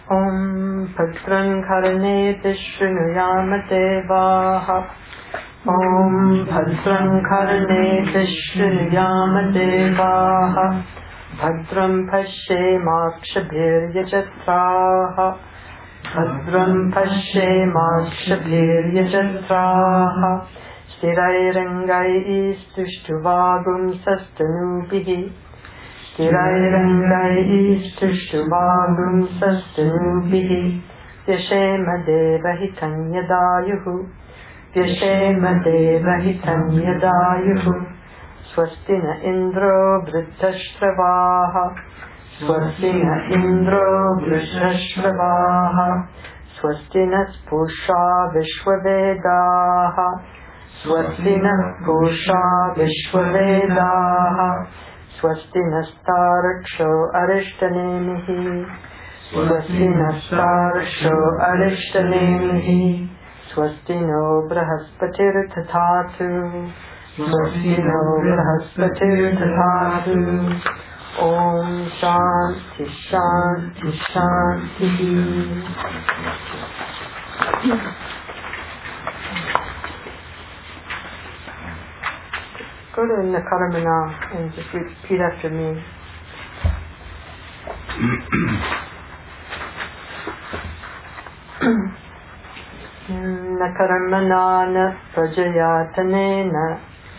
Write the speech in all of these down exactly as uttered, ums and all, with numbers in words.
Om Bhadran Karneti Shrunuyama Devaha. Om Bhadran Karneti Shrunuyama Devaha. Bhadram Pashyemakshabhir Yajatraha. Bhadram Pashyemakshabhir Yajatraha. Sthirairangai Stushtvagum Sastanubihi. Sthirairangai Stushtvagum Sastanubihi. Vyashema Devahitam Yadayuhu. Vyashema Devahitam Yadayuhu. Swastina Indro Vriddhashtravaha. Swastina Indro Vriddhashtravaha. Swastina Spusha Vishwavedaha. Swastina Spusha Vishwavedaha. Swastina Staraksho Arishtanemihi. Swastina Staraksho Arishtanemihi. Swastino Brahaspatir Tathatu. Swastino Brahaspatir Tathatu. Om Shanti Shanti Shanti. Go to Nakaramana and just repeat after me. Nakaramana prajayatanena.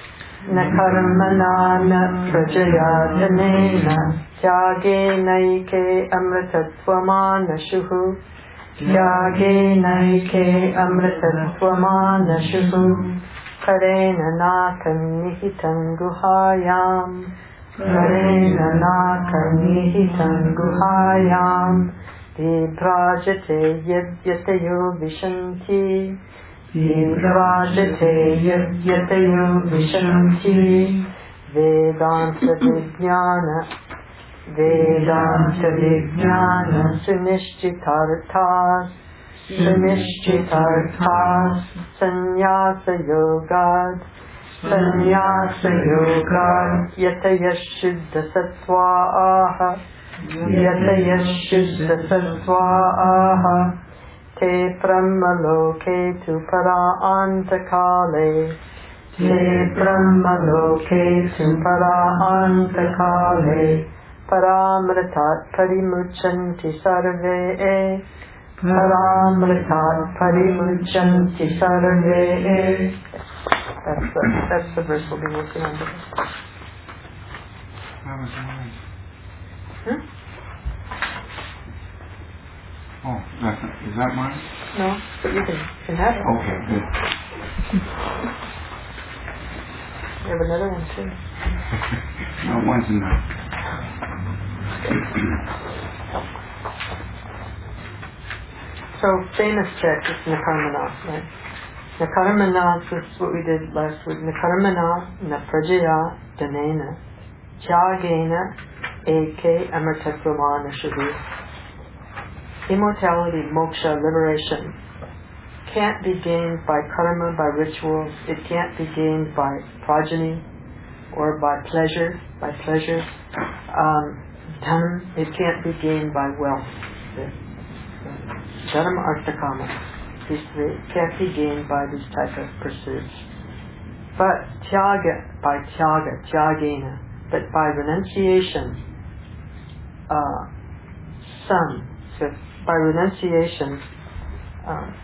Nakaramana prajayatanena. Tyage naike amritatvamana Tyage naike amritatvamana Karena nakam nihitam guhayam. Karena nakam nihitam guhayam. Vibrajate yadyatayo vishanti. Vibrajate yadyatayo vishanti. Vedanta vijnana. Vedanta vijnana sunishchitarthas. Sunishchitarthas. Sannyasa yogad. Sannyasa yogad. Yatayashuddha sattvaha. Yatayashuddha sattvaha. Te brahmaloke tu para antakale. Te brahmaloke tu para antakale. Paramritat parimuchanti sarve. Paramritat parimuchanti sarve. That's the, that's the verse we'll be working on today. That was mine. Hmm? Oh, that's not, is that mine? No, but you can, you can have it. Okay, good. You have another one too. No, one's enough. So, famous text is Nakarmana, right? Nakarmana, this is what we did last week. Nakarmana, Naprajaya, Danena, Tyagena, Eke, Amritatvamana Shuddhi. Immortality, moksha, liberation, can't be gained by karma, by rituals. It can't be gained by progeny or by pleasure, by pleasure. Um, dhanam, it can't be gained by wealth. Dhanam, artha, kama. These three can't be gained by these type of pursuits. But tyaga, by tyaga, tyagena, but by renunciation, uh, some, so by renunciation, um,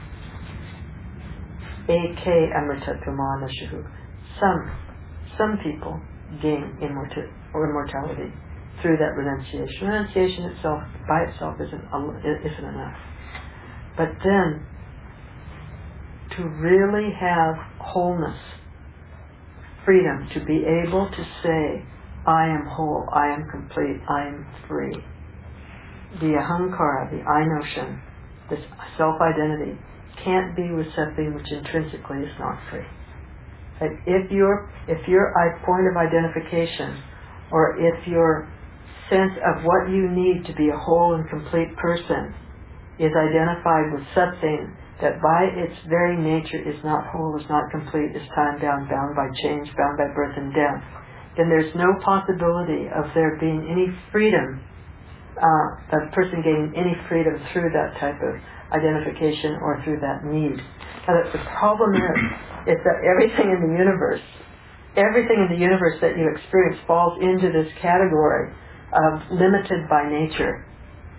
eke amritatvamana shuhu. Some, some people gain immorta- or immortality through that renunciation. Renunciation itself, by itself, isn't isn't enough. But then, to really have wholeness, freedom, to be able to say, I am whole, I am complete, I am free. The ahankara, the I notion, this self-identity, can't be with something which intrinsically is not free. Like if your if your point of identification, or if your sense of what you need to be a whole and complete person is identified with something that by its very nature is not whole, is not complete, is time bound, bound by change, bound by birth and death, then there's no possibility of there being any freedom uh, the person gaining any freedom through that type of identification or through that need. Now, that the problem is, is that everything in the universe, everything in the universe that you experience falls into this category of limited by nature.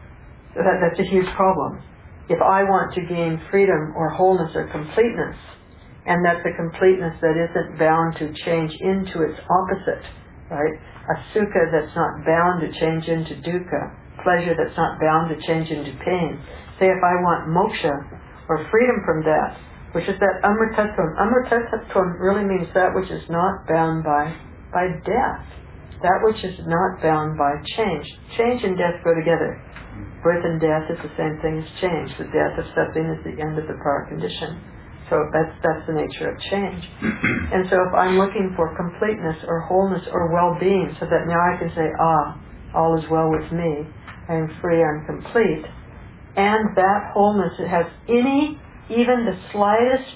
So that, that's a huge problem. If I want to gain freedom or wholeness or completeness, and that's a completeness that isn't bound to change into its opposite, right? A sukha that's not bound to change into dukkha, pleasure that's not bound to change into pain. Say if I want moksha, or freedom from that, which is that amritattvam. Amritattvam really means that which is not bound by, by death. That which is not bound by change. Change and death go together. Birth and death is the same thing as change. The death of something is the end of the prior condition. So that's that's the nature of change. And so if I'm looking for completeness or wholeness or well-being, so that now I can say, ah, all is well with me, I am free, I'm complete, and that wholeness, it has any, even the slightest,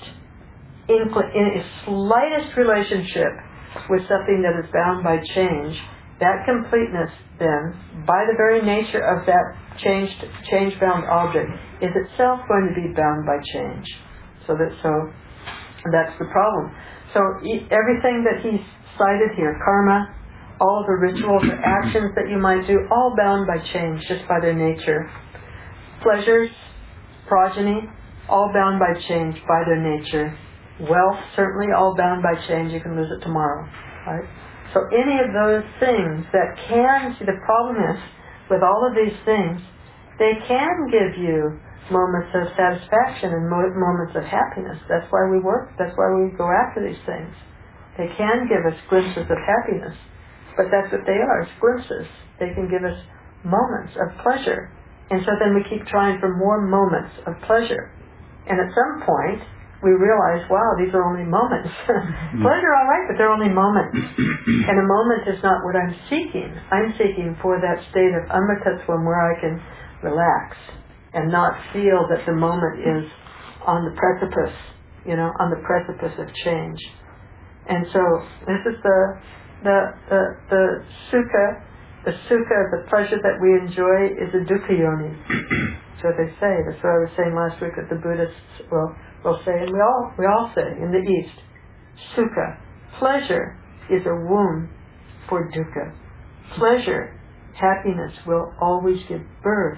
incl- in slightest relationship with something that is bound by change, that completeness then, by the very nature of that changed, change-bound object, is itself going to be bound by change. So that so that's the problem. So e- everything that he's cited here, karma, all of the rituals or actions that you might do, all bound by change just by their nature. Pleasures, progeny, all bound by change by their nature. Wealth, certainly all bound by change. You can lose it tomorrow. Right? So any of those things that can, see the problem is, with all of these things, they can give you moments of satisfaction and mo- moments of happiness. That's why we work. That's why we go after these things. They can give us glimpses of happiness. But that's what they are, it's glimpses. They can give us moments of pleasure. And so then we keep trying for more moments of pleasure. And at some point, we realize, wow, these are only moments. Pleasure, all right, but they're only moments. And a moment is not what I'm seeking. I'm seeking for that state of amritattvam where I can relax and not feel that the moment is on the precipice, you know, on the precipice of change. And so this is the the the, the sukha, the sukha, the pleasure that we enjoy is a dukkha yoni. That's what they say. That's what I was saying last week that the Buddhists will will say, and we all we all say in the East, sukha, pleasure is a womb for dukkha. Pleasure, happiness will always give birth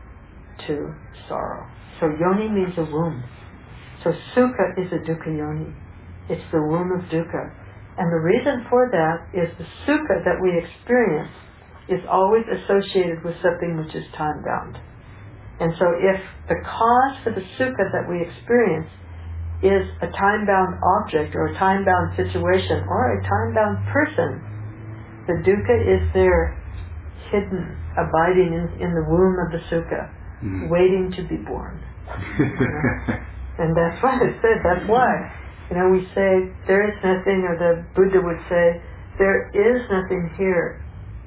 to sorrow. So yoni means a womb. So sukha is a dukkha yoni. It's the womb of dukkha. And the reason for that is the sukha that we experience is always associated with something which is time-bound. And so if the cause for the sukha that we experience is a time-bound object or a time-bound situation or a time-bound person, the dukkha is there hidden, abiding in, in the womb of the sukha. Mm-hmm. Waiting to be born. You know? And that's why it said, that's why. You know, we say, there is nothing, or the Buddha would say, there is nothing here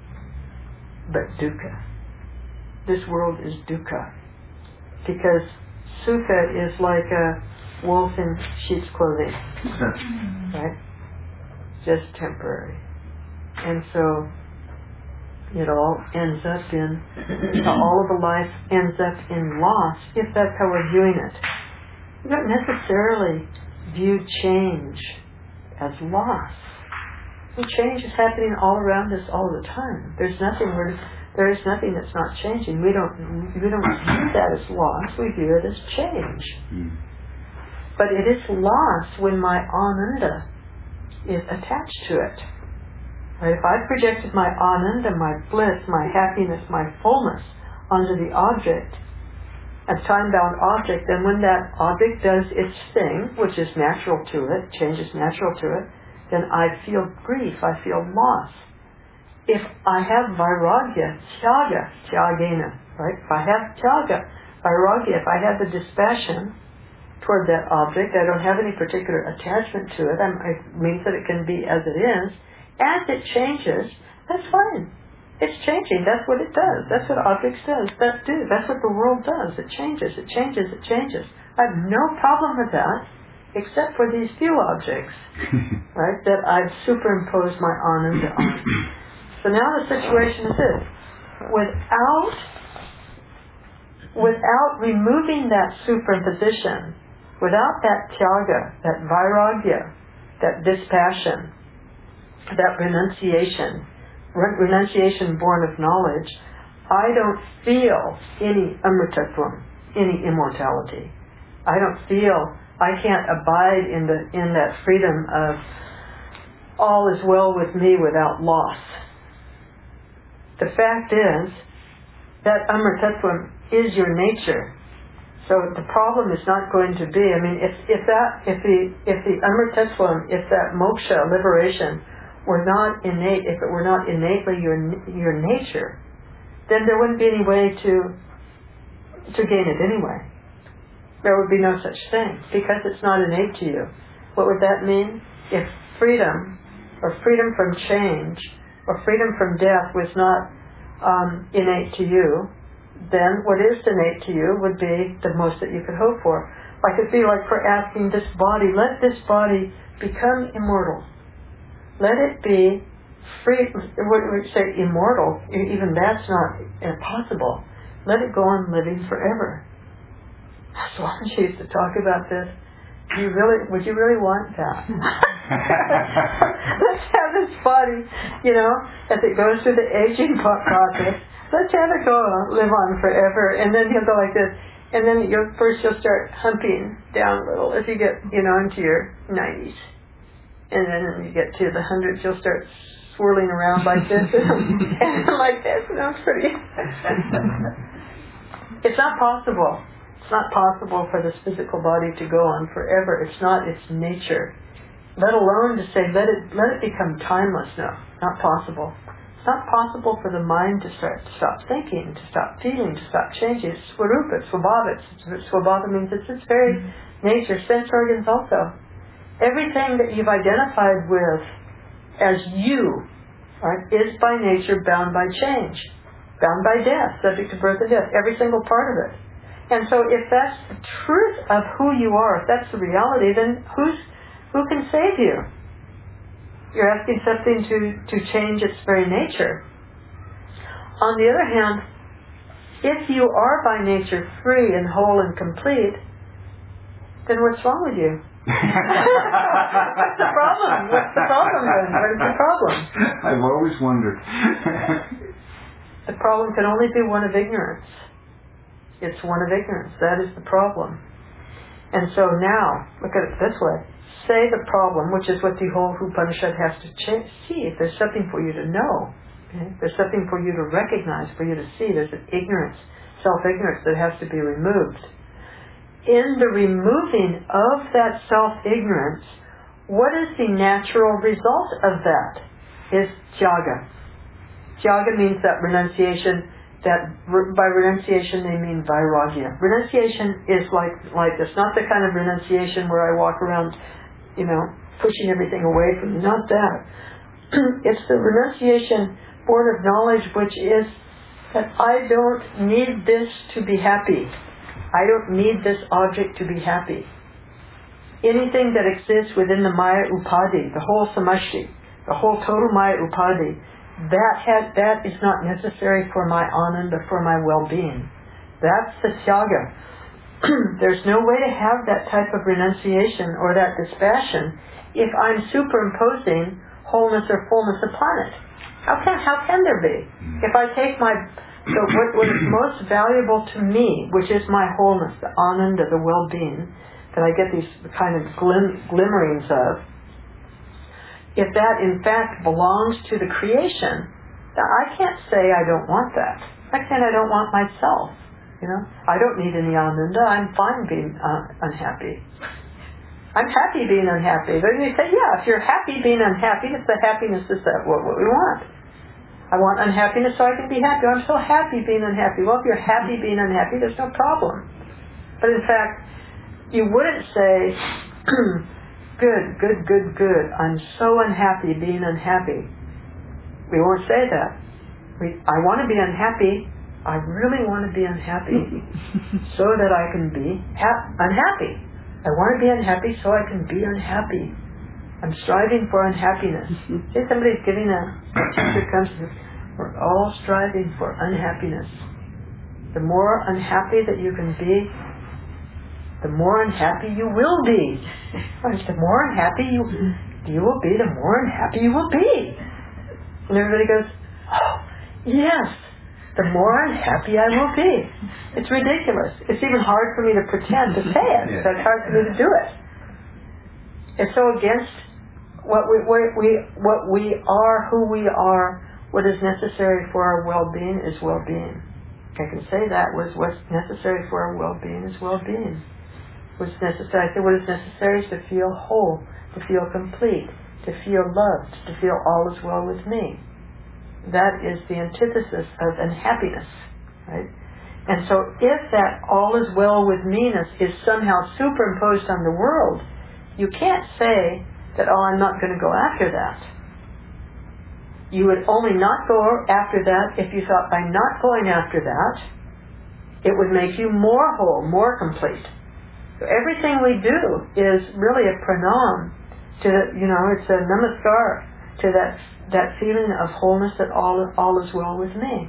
but dukkha. This world is dukkha. Because sukha is like a wolf in sheep's clothing. Right? Just temporary. And so it all ends up in, all of the life ends up in loss, if that's how we're viewing it. We don't necessarily view change as loss. And change is happening all around us all the time. There's nothing we're, there is nothing that's not changing. We don't we don't view that as loss. We view it as change. Mm. But it is loss when my ananda is attached to it. Right? If I projected my ananda, my bliss, my happiness, my fullness onto the object, a time-bound object, then when that object does its thing, which is natural to it, change is natural to it, then I feel grief, I feel loss. If I have vairagya, tyaga, tyagena, right? If I have tyaga, vairagya, if I have the dispassion toward that object, I don't have any particular attachment to it, I'm, it means that it can be as it is. As it changes, that's fine. It's changing. That's what it does. That's what objects does. That do. That's what the world does. It changes. It changes. It changes. I have no problem with that, except for these few objects, right? That I've superimposed my ananda on. So now the situation is this: without, without removing that superimposition, without that tyaga, that vairagya, that dispassion, that renunciation, renunciation born of knowledge, I don't feel any amritatvam, any immortality. I don't feel, I can't abide in the in that freedom of all is well with me without loss. The fact is that amritatvam is your nature. So the problem is not going to be, I mean, if, if that, if the, if the amritatvam, if that moksha, liberation, were not innate, if it were not innately your your nature, then there wouldn't be any way to to gain it anyway. There would be no such thing, because it's not innate to you. What would that mean? If freedom, or freedom from change, or freedom from death was not um, innate to you, then what is innate to you would be the most that you could hope for. Like it'd be like for asking this body, let this body become immortal. Let it be free. When we say immortal, even that's not impossible. Let it go on living forever. Swamiji used to talk about this. Do you really, would you really want that? Let's have this body, you know, as it goes through the aging process. Let's have it go live on forever, and then he'll go like this. And then you'll, first you'll start humping down a little as you get, you know, into your nineties. And then when you get to the hundreds, you'll start swirling around like this and like this. You know, it's pretty. It's not possible. It's not possible for this physical body to go on forever. It's not its nature. Let alone to say, let it let it become timeless. No, not possible. It's not possible for the mind to start to stop thinking, to stop feeling, to stop changing. It's swarupa, it's swabhava. Swabhava means it's its very nature. Sense organs also. Everything that you've identified with as you, right, is by nature bound by change, bound by death, subject to birth and death, every single part of it. And so if that's the truth of who you are, if that's the reality, then who's who can save you? You're asking something to, to change its very nature. On the other hand, if you are by nature free and whole and complete, then what's wrong with you? What's the problem? What's the problem then? What is the problem? I've always wondered. The problem can only be one of ignorance. It's one of ignorance. That is the problem. And so now, look at it this way. Say the problem, which is what the whole Upanishad has to ch- see. If there's something for you to know, okay? There's something for you to recognize, for you to see. There's an ignorance, self-ignorance that has to be removed. In the removing of that self-ignorance, what is the natural result of that? Is tyaga. Tyaga means that renunciation, that by renunciation they mean vairagya. Renunciation is like, like this, not the kind of renunciation where I walk around, you know, pushing everything away from me, not that. It's the renunciation born of knowledge, which is that I don't need this to be happy. I don't need this object to be happy. Anything that exists within the Maya Upadhi, the whole samashti, the whole total Maya Upadhi, that has, that is not necessary for my ananda, for my well-being. That's the tyaga. There's no way to have that type of renunciation or that dispassion if I'm superimposing wholeness or fullness upon it. How can how can there be? If I take my So what, what is most valuable to me, which is my wholeness, the ananda, the well-being, that I get these kind of glim, glimmerings of, if that in fact belongs to the creation, I can't say I don't want that. I can't I don't want myself. You know, I don't need any ananda. I'm fine being uh, unhappy. I'm happy being unhappy. Then you say, yeah, if you're happy being unhappy, it's the happiness is that what, what we want. I want unhappiness so I can be happy. I'm so happy being unhappy. Well, if you're happy being unhappy, there's no problem. But in fact, you wouldn't say, good, good, good, good. I'm so unhappy being unhappy. We won't say that. We, I want to be unhappy. I really want to be unhappy so that I can be ha- unhappy. I want to be unhappy so I can be unhappy. I'm striving for unhappiness. Say somebody's giving a, a teacher comes and says, We're all striving for unhappiness. The more unhappy that you can be, the more unhappy you will be. The more unhappy you you will be, the more unhappy you will be. And everybody goes, oh, yes, the more unhappy I will be. It's ridiculous. It's even hard for me to pretend to say it. So it's hard for me to do it. It's so against what we, what we, what we are, who we are. What is necessary for our well-being is well-being. I can say that. What's necessary for our well-being is well-being. What's necessary, I say what is necessary is to feel whole, to feel complete, to feel loved, to feel all is well with me. That is the antithesis of unhappiness, right? And so if that all is well with me-ness is somehow superimposed on the world, you can't say that, oh, I'm not going to go after that. You would only not go after that if you thought by not going after that, it would make you more whole, more complete. So everything we do is really a pranam to, you know, it's a namaskar to that that feeling of wholeness, that all all is well with me.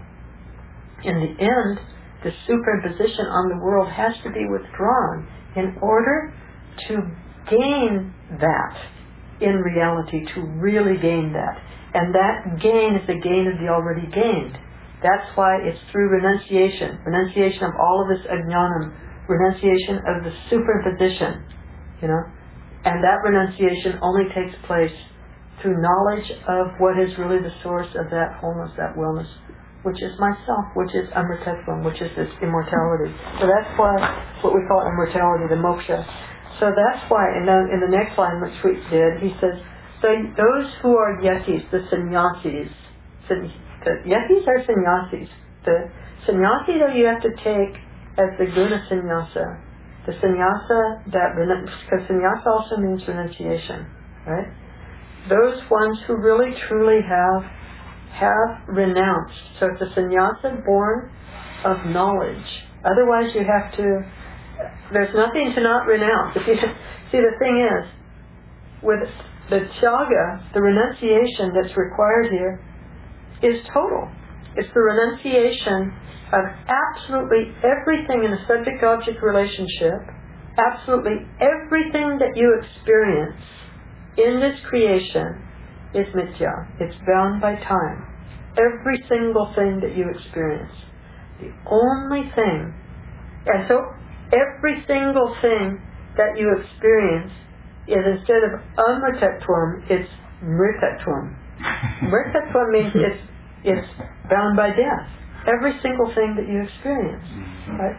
In the end, the superimposition on the world has to be withdrawn in order to gain that in reality, to really gain that. And that gain is the gain of the already gained. That's why it's through renunciation, renunciation of all of this ajnanam, renunciation of the superimposition, you know. And that renunciation only takes place through knowledge of what is really the source of that wholeness, that wellness, which is myself, which is amritatvam, which is this immortality. So that's why what we call immortality, the moksha. So that's why, and then in the next line, which we did, he says, so those who are yetis, the sannyasis, the yetis are sannyasis. The sannyasi, though, you have to take as the guna sannyasa. The sannyasa, that, because sannyasa also means renunciation, right? Those ones who really truly have have renounced. So it's a sannyasa born of knowledge. Otherwise you have to, there's nothing to not renounce. If you, see, the thing is, with the tyaga, the renunciation that's required here is total. It's the renunciation of absolutely everything in a subject-object relationship, absolutely everything that you experience in this creation is mithya. It's bound by time. Every single thing that you experience. The only thing, and so every single thing that you experience is, instead of amritatvam, it's mritatvam. Mritatvam means it's, it's bound by death. Every single thing that you experience. Right?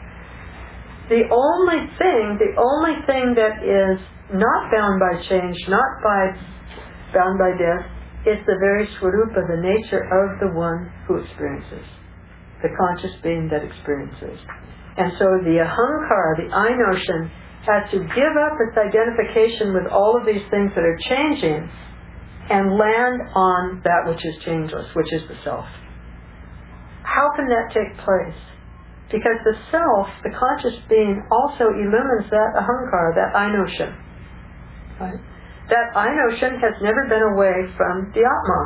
The only thing, the only thing that is not bound by change, not by bound by death, is the very swarupa, the nature of the one who experiences, the conscious being that experiences. And so the ahankara, the I notion, has to give up its identification with all of these things that are changing and land on that which is changeless, which is the self. How can that take place? Because the self, the conscious being, also illumines that ahankara, that I notion. Right? That I notion has never been away from the Atma.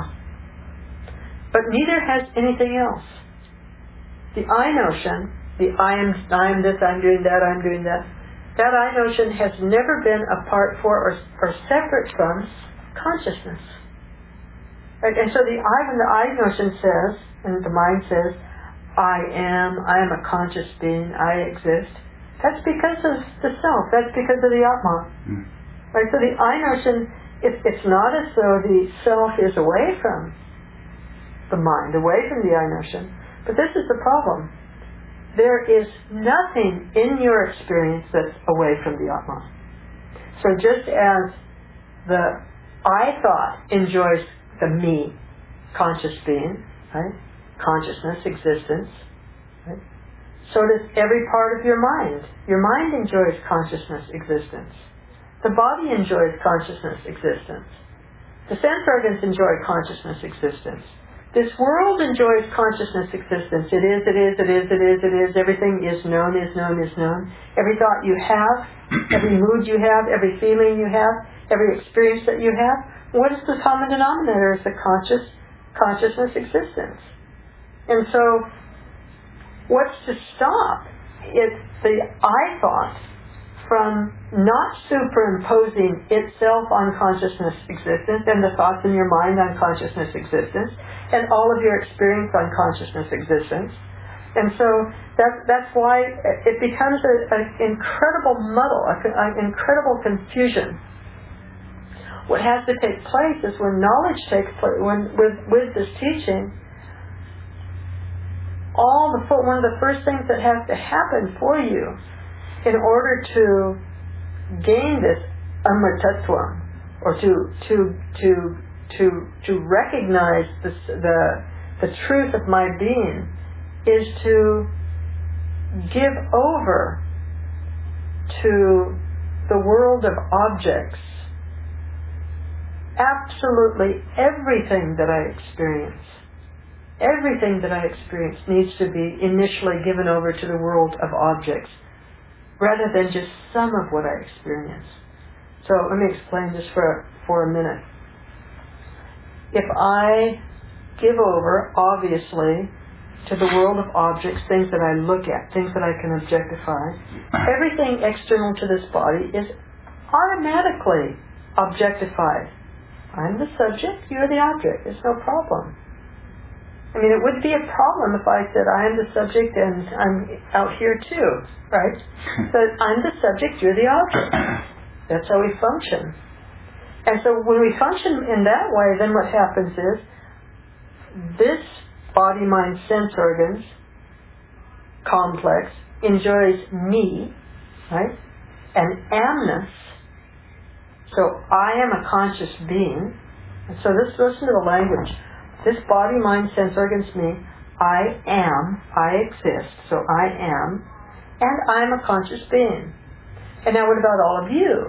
But neither has anything else. The I notion, the I am, I am this, I'm doing that, I'm doing that, that I notion has never been apart for or, or separate from consciousness. Right? And so the I, when the I notion says, and the mind says, I am, I am a conscious being, I exist, that's because of the self, that's because of the Atma. Mm. Right? So the I notion, it, it's not as though the self is away from the mind, away from the I notion, but this is the problem. There is nothing in your experience that's away from the Atma. So just as the I thought enjoys the me, conscious being, right? Consciousness, existence, right? So does every part of your mind. Your mind enjoys consciousness, existence. The body enjoys consciousness, existence. The sense organs enjoy consciousness, existence. This world enjoys consciousness, existence. It is, it is, it is, it is, it is. Everything is known, is known, is known. Every thought you have, every mood you have, every feeling you have, every experience that you have, what is the common denominator? It's the conscious, consciousness, existence. And so, what's to stop is the I thought from not superimposing itself on consciousness existence and the thoughts in your mind on consciousness existence and all of your experience on consciousness existence. And so that, that's why it becomes an incredible muddle, an incredible confusion. What has to take place is when knowledge takes place, when with, with this teaching, all the one of the first things that has to happen for you in order to gain this amartatvam, or to to to to to recognize this, the the truth of my being, is to give over to the world of objects absolutely everything that I experience. Everything that I experience needs to be initially given over to the world of objects, rather than just some of what I experience. So let me explain this for, for a minute. If I give over, obviously, to the world of objects, things that I look at, things that I can objectify, everything external to this body is automatically objectified. I'm the subject, you're the object. It's no problem. I mean, it would be a problem if I said, I am the subject and I'm out here too, right? But I'm the subject, you're the object. That's how we function. And so when we function in that way, then what happens is, this body, mind, sense organs complex enjoys me, right? And amness. So I am a conscious being. And so this, listen to the language. This body, mind, sense organs, me, I am, I exist, so I am, and I'm a conscious being. And now what about all of you?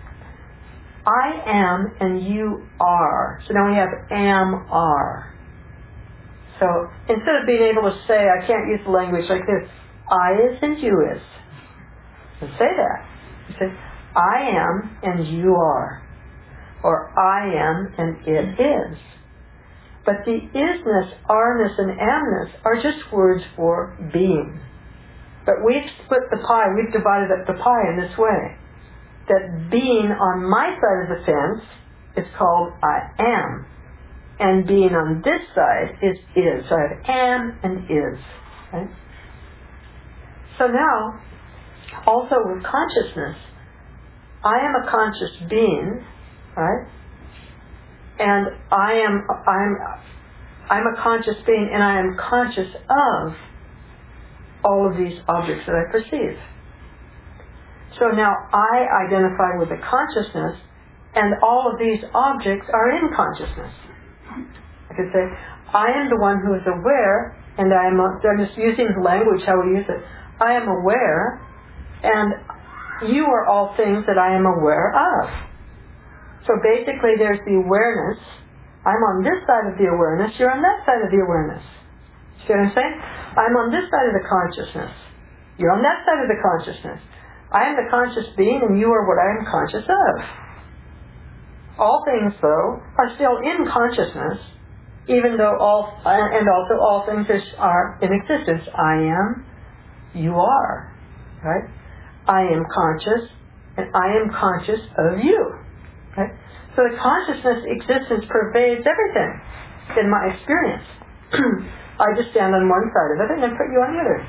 I am and you are. So now we have am, are. So instead of being able to say, I can't use the language like this, I is and you is. So say that. You say, I am and you are. Or I am and it is. But the isness, are-ness, and amness are just words for being. But we've split the pie, we've divided up the pie in this way. That being on my side of the fence is called I am. And being on this side is is. So I have am and is. Right? So now, also with consciousness, I am a conscious being, right? And I am I'm I'm a conscious being, and I am conscious of all of these objects that I perceive. So now I identify with the consciousness, and all of these objects are in consciousness. I could say, I am the one who is aware, and I am I'm just using the language how we use it. I am aware, and you are all things that I am aware of. So basically there's the awareness. I'm on this side of the awareness, you're on that side of the awareness. See what I'm saying? I'm on this side of the consciousness. You're on that side of the consciousness. I am the conscious being and you are what I am conscious of. All things, though, are still in consciousness, even though all, and also all things are in existence. I am, you are, right? I am conscious, and I am conscious of you. Right? So the consciousness existence pervades everything in my experience. I just stand on one side of it and then put you on the other.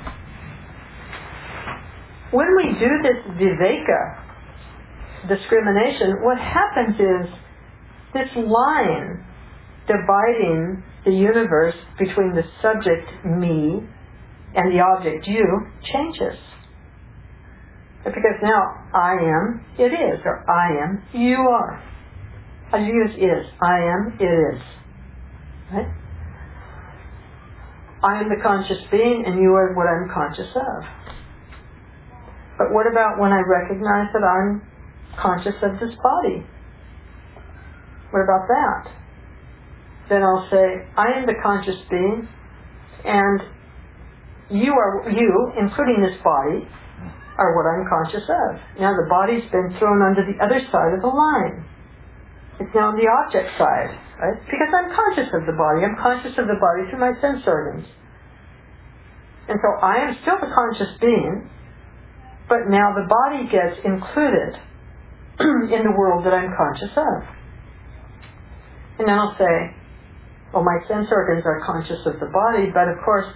When we do this viveka, discrimination, what happens is this line dividing the universe between the subject, me, and the object, you, changes. Because now, I am, it is, or I am, you are. I use is. I am, it is. Right? I am the conscious being, and you are what I'm conscious of. But what about when I recognize that I'm conscious of this body? What about that? Then I'll say, I am the conscious being, and you are, you, including this body, are what I'm conscious of. Now the body's been thrown onto the other side of the line. It's now on the object side, right? Because I'm conscious of the body. I'm conscious of the body through my sense organs. And so I am still the conscious being, but now the body gets included in the world that I'm conscious of. And then I'll say, well, my sense organs are conscious of the body, but of course,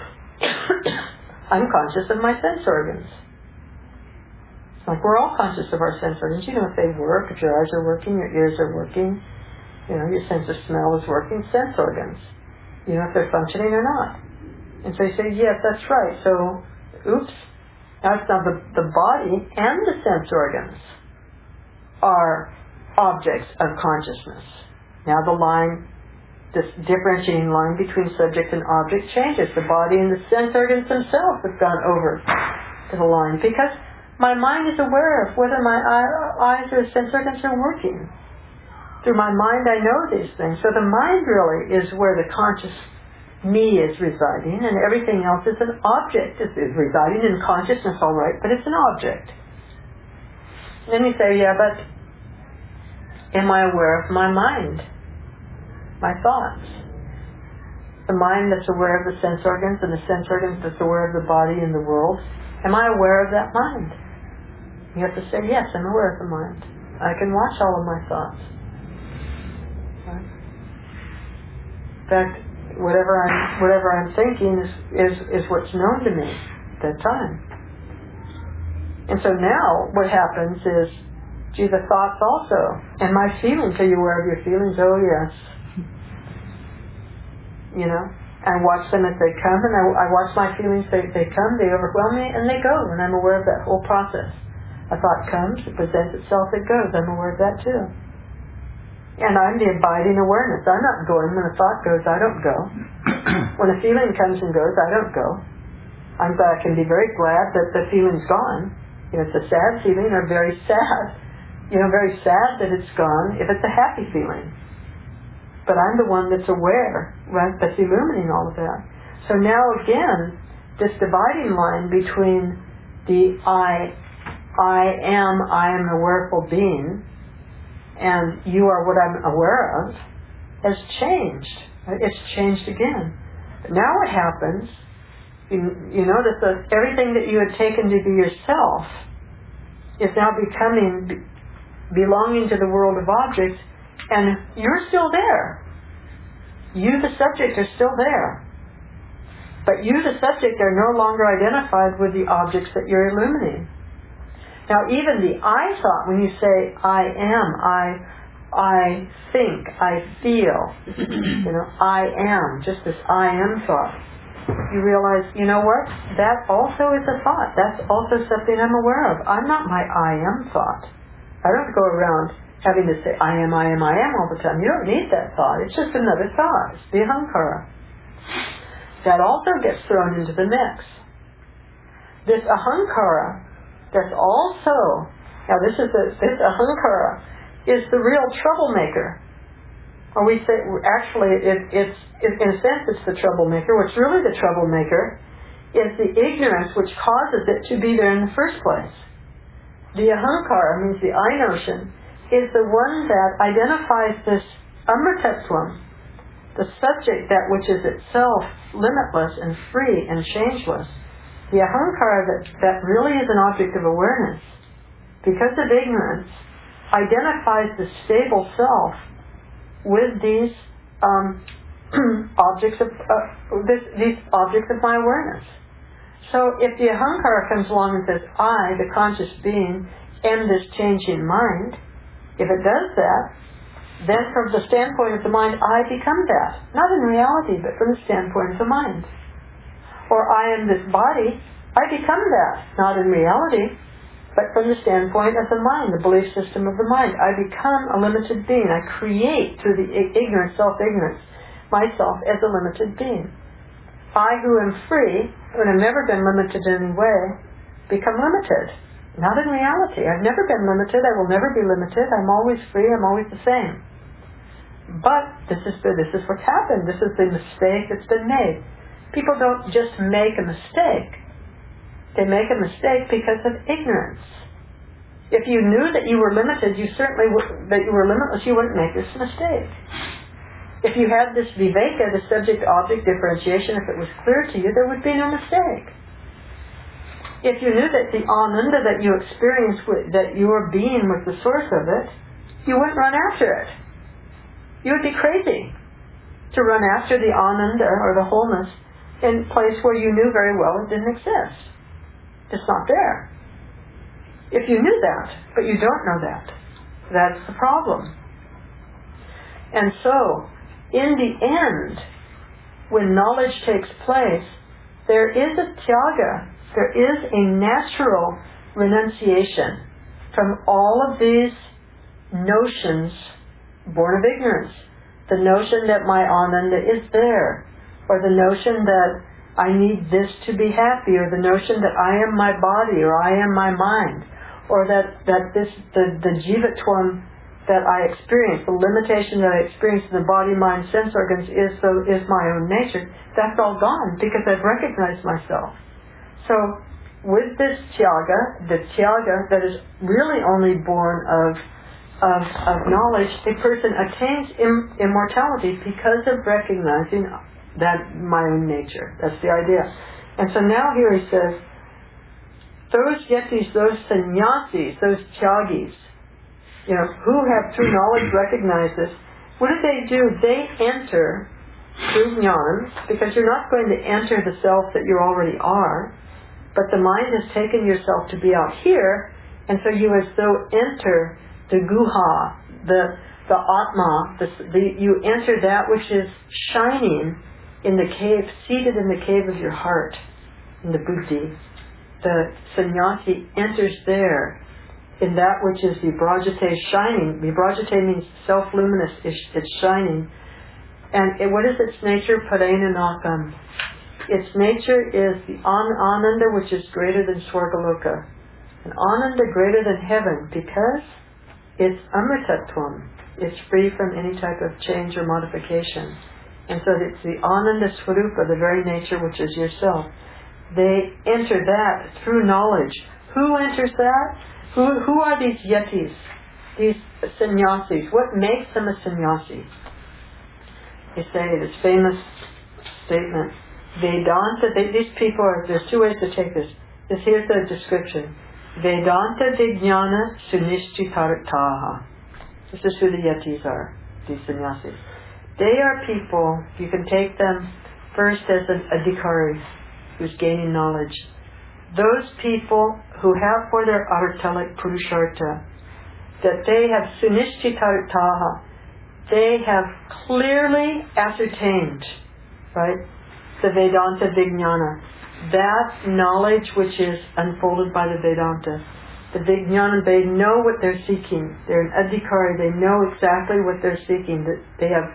I'm conscious of my sense organs. Like, we're all conscious of our sense organs. You know, if they work, if your eyes are working, your ears are working, you know, your sense of smell is working, sense organs. You know if they're functioning or not. And so you say, yes, that's right. So, oops, that's now the, the body and the sense organs are objects of consciousness. Now the line, this differentiating line between subject and object changes. The body and the sense organs themselves have gone over to the line because my mind is aware of whether my eyes or sense organs are working. Through my mind I know these things. So the mind really is where the conscious me is residing, and everything else is an object. It is residing in consciousness, all right, but it's an object. Then you say, yeah, but am I aware of my mind? My thoughts? The mind that's aware of the sense organs and the sense organs that's aware of the body and the world. Am I aware of that mind? You have to say, yes, I'm aware of the mind. I can watch all of my thoughts. Right? In fact, whatever I'm, whatever I'm thinking is, is, is what's known to me at that time. And so now what happens is, gee, the thoughts also. And my feelings, are you aware of your feelings? Oh, yes. You know? I watch them as they come, and I, I watch my feelings, they, they come, they overwhelm me, and they go, and I'm aware of that whole process. A thought comes, it presents itself, it goes. I'm aware of that too. And I'm the abiding awareness. I'm not going. When a thought goes, I don't go. When a feeling comes and goes, I don't go. I'm glad, I can be very glad that the feeling's gone. If it's a sad feeling, or very sad, you know, very sad that it's gone, if it's a happy feeling. But I'm the one that's aware, right, that's illuminating all of that. So now again, this dividing line between the I, I am, I am an awareful being, and you are what I'm aware of, has changed. It's changed again. But now what happens, you, you notice that everything that you had taken to be yourself is now becoming, belonging to the world of objects, and you're still there. You, the subject, are still there. But you, the subject, are no longer identified with the objects that you're illuminating. Now, even the I thought, when you say, I am, I, I think, I feel, you know, I am, just this I am thought, you realize, you know what? That also is a thought. That's also something I'm aware of. I'm not my I am thought. I don't go around having to say, I am, I am, I am all the time. You don't need that thought. It's just another thought. It's the ahankara. That also gets thrown into the mix. This ahankara, that's also, now this is a, this ahankara is the real troublemaker. Or we say, actually, it, it's, it, in a sense, it's the troublemaker. What's really the troublemaker is the ignorance which causes it to be there in the first place. The ahankara, means the I notion, is the one that identifies this amritatvam, the subject, that which is itself limitless and free and changeless. The ahankara that, that really is an object of awareness, because of ignorance, identifies the stable self with these um, objects of uh, this, these objects of my awareness. So if the ahankara comes along and says, I, the conscious being, am this changing mind, if it does that, then from the standpoint of the mind, I become that. Not in reality, but from the standpoint of the mind. Or I am this body, I become that. Not in reality, but from the standpoint of the mind, the belief system of the mind. I become a limited being. I create through the ignorance, self-ignorance, myself as a limited being. I who am free, and have never been limited in any way, become limited. Not in reality. I've never been limited. I will never be limited. I'm always free. I'm always the same. But this is the, this is what's happened. This is the mistake that's been made. People don't just make a mistake. They make a mistake because of ignorance. If you knew that you were limited, you certainly would, that you were limitless, you wouldn't make this mistake. If you had this viveka, the subject-object differentiation, if it was clear to you, there would be no mistake. If you knew that the ananda that you experience, with, that your being was the source of it, you wouldn't run after it. You would be crazy to run after the ananda or the wholeness in a place where you knew very well it didn't exist. It's not there. If you knew that, but you don't know that, that's the problem. And so, in the end, when knowledge takes place, there is a tyaga, there is a natural renunciation from all of these notions born of ignorance. The notion that my ananda is there, or the notion that I need this to be happy, or the notion that I am my body, or I am my mind, or that, that this the, the jivatvam that I experience, the limitation that I experience in the body, mind, sense organs is so is my own nature. That's all gone because I've recognized myself. So with this tyaga, the tyaga that is really only born of of, of knowledge, a person attains im- immortality because of recognizing that my own nature. That's the idea. And so now here he says, those yetis, those sannyasis, those tyagis, you know, who have through knowledge recognized this, what do they do? They enter through jnana, because you're not going to enter the self that you already are, but the mind has taken yourself to be out here, and so you as though enter the guha, the the atma, the, the, you enter that which is shining in the cave, seated in the cave of your heart, in the buddhi. The sannyasi enters there, in that which is vibrajate, shining. Vibrajate means self-luminous, it's, it's shining. And it, what is its nature? Parenanakam. Its nature is the an- ananda which is greater than Swargaloka. An ananda greater than heaven because it's amritatvam. It's free from any type of change or modification. And so it's the ananda swarupa, the very nature which is yourself. They enter that through knowledge. Who enters that? Who, who are these yetis? These sannyasis? What makes them a sannyasi? They say this famous statement, Vedanta, they, these people are, there's two ways to take this. this here's the description. Vedanta vijnana sunishchitartaha. This is who the yetis are, these sannyasis. They are people, you can take them first as an adhikari, who's gaining knowledge. Those people who have for their artalic purushartha, that they have sunishchitartaha, they have clearly ascertained, right, the Vedanta Vijnana, that knowledge which is unfolded by the Vedanta. The Vijnana, they know what they're seeking. They're an adhikari, they know exactly what they're seeking. That they have,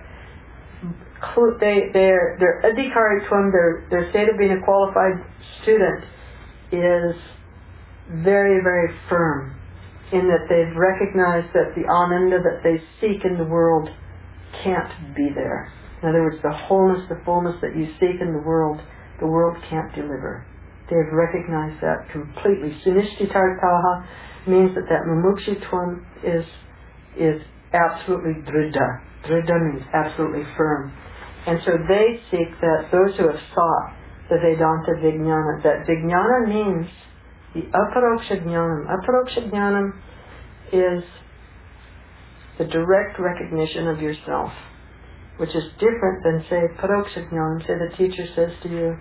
they, their, their adhikaritvam, their, their state of being a qualified student is very, very firm in that they've recognized that the ananda that they seek in the world can't be there. In other words, the wholeness, the fullness that you seek in the world, the world can't deliver. They've recognized that completely. Sunishchitartaha means that that mumukshitvam is is absolutely dridha. Dridha means absolutely firm. And so they seek that, those who have sought the Vedanta Vijnana, that Vijnana means the aparoksha jnanam. Aparoksha jnanam is the direct recognition of yourself, which is different than, say, paroksha jnanam. Say the teacher says to you,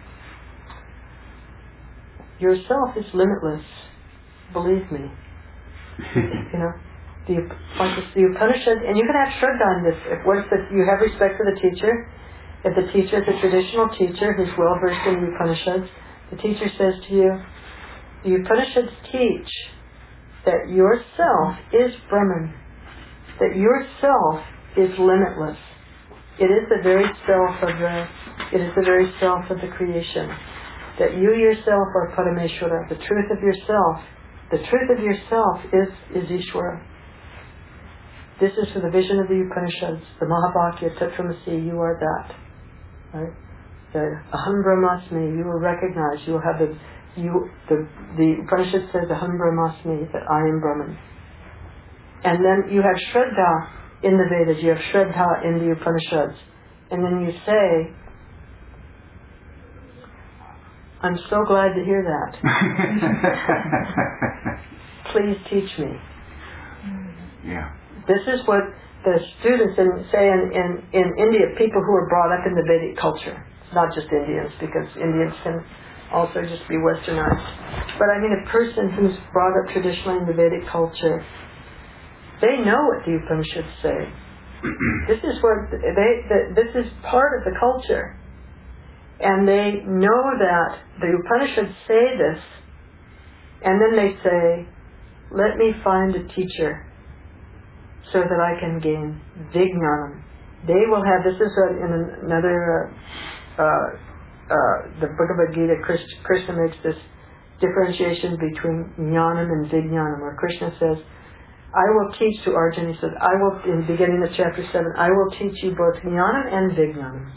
yourself is limitless, believe me. You know, the, like the Upanishads, and you can have shraddha on this. If what if the, you have respect for the teacher, if the teacher is a traditional teacher who's well versed in the Upanishads, the teacher says to you, the Upanishads teach that yourself is Brahman, that yourself is limitless. It is the very self of the, it is the very self of the creation. That you yourself are Parameshwara. The truth of yourself, the truth of yourself is, is Ishwara. This is for the vision of the Upanishads, the Mahavakya, Tattvamasi, you are that. Right? The Aham Brahmasmi, you will recognize, you will have the, you, the, the Upanishad says Aham Brahmasmi, that I am Brahman. And then you have Shraddha in the Vedas, you have Shraddha in the Upanishads. and then you say, I'm so glad to hear that. Please teach me. Yeah. This is what the students in, say in, in, in India, people who are brought up in the Vedic culture. It's not just Indians, because Indians can also just be westernized. But I mean a person who's brought up traditionally in the Vedic culture, they know what the Upanishads say. This is what they, the, this is part of the culture. And they know that the Upanishads say this, and then they say, let me find a teacher so that I can gain Vijnanam. They will have, this is a, in another, uh, uh, uh, the Bhagavad Gita, Krishna makes this differentiation between Jnanam and Vijnanam, where Krishna says, I will teach to Arjuna, he says, I will, in the beginning of chapter seven, I will teach you both Jnanam and Vijnanam.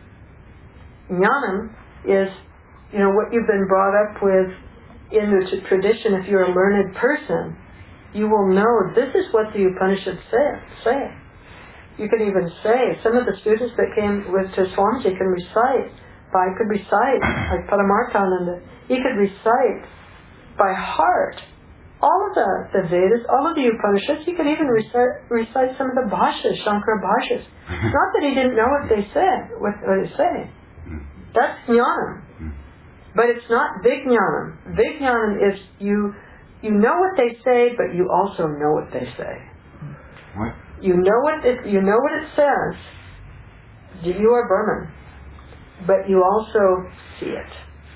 Jnanam is, you know, what you've been brought up with in the t- tradition. If you're a learned person, you will know this is what the Upanishads say. say. You can even say, some of the students that came with to Swamiji can recite, by could recite, like Paramarthananda, he could recite by heart all of the, the Vedas, all of the Upanishads. He could even recite, recite some of the Bhashyas, Shankara Bhashyas. It's not that he didn't know what they said, what they say. That's Jnanam. But it's not Vijnanam. Vijnanam is you you know what they say, but you also know what they say. What? You know what it you know what it says. You are Brahman. But you also see it.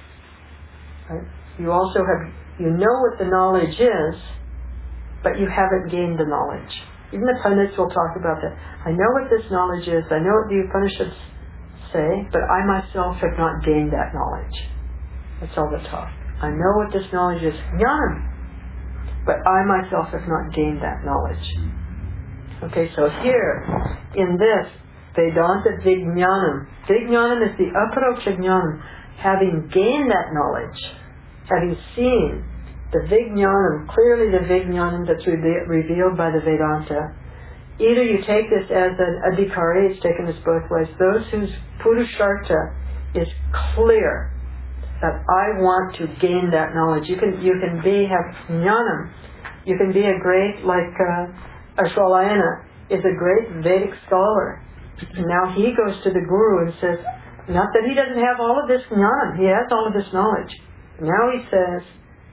Right? You also have you know what the knowledge is, but you haven't gained the knowledge. Even the pundits will talk about that. I know what this knowledge is, I know what the Upanishads say, but I myself have not gained that knowledge. That's all the talk. I know what this knowledge is, Jnanam, but I myself have not gained that knowledge. Okay, so here, in this, Vedanta Vijnanam. Vijnanam is the Aparoksha Jnanam. Having gained that knowledge, having seen the Vijnanam, clearly the Vijnanam that's re- revealed by the Vedanta, either you take this as an adhikari, it's taken this both ways, those whose purushartha is clear, that I want to gain that knowledge. You can you can be, have jnanam, you can be a great, like uh, Ashwalayana is a great Vedic scholar. And now he goes to the Guru and says, not that he doesn't have all of this jnanam, he has all of this knowledge. Now he says,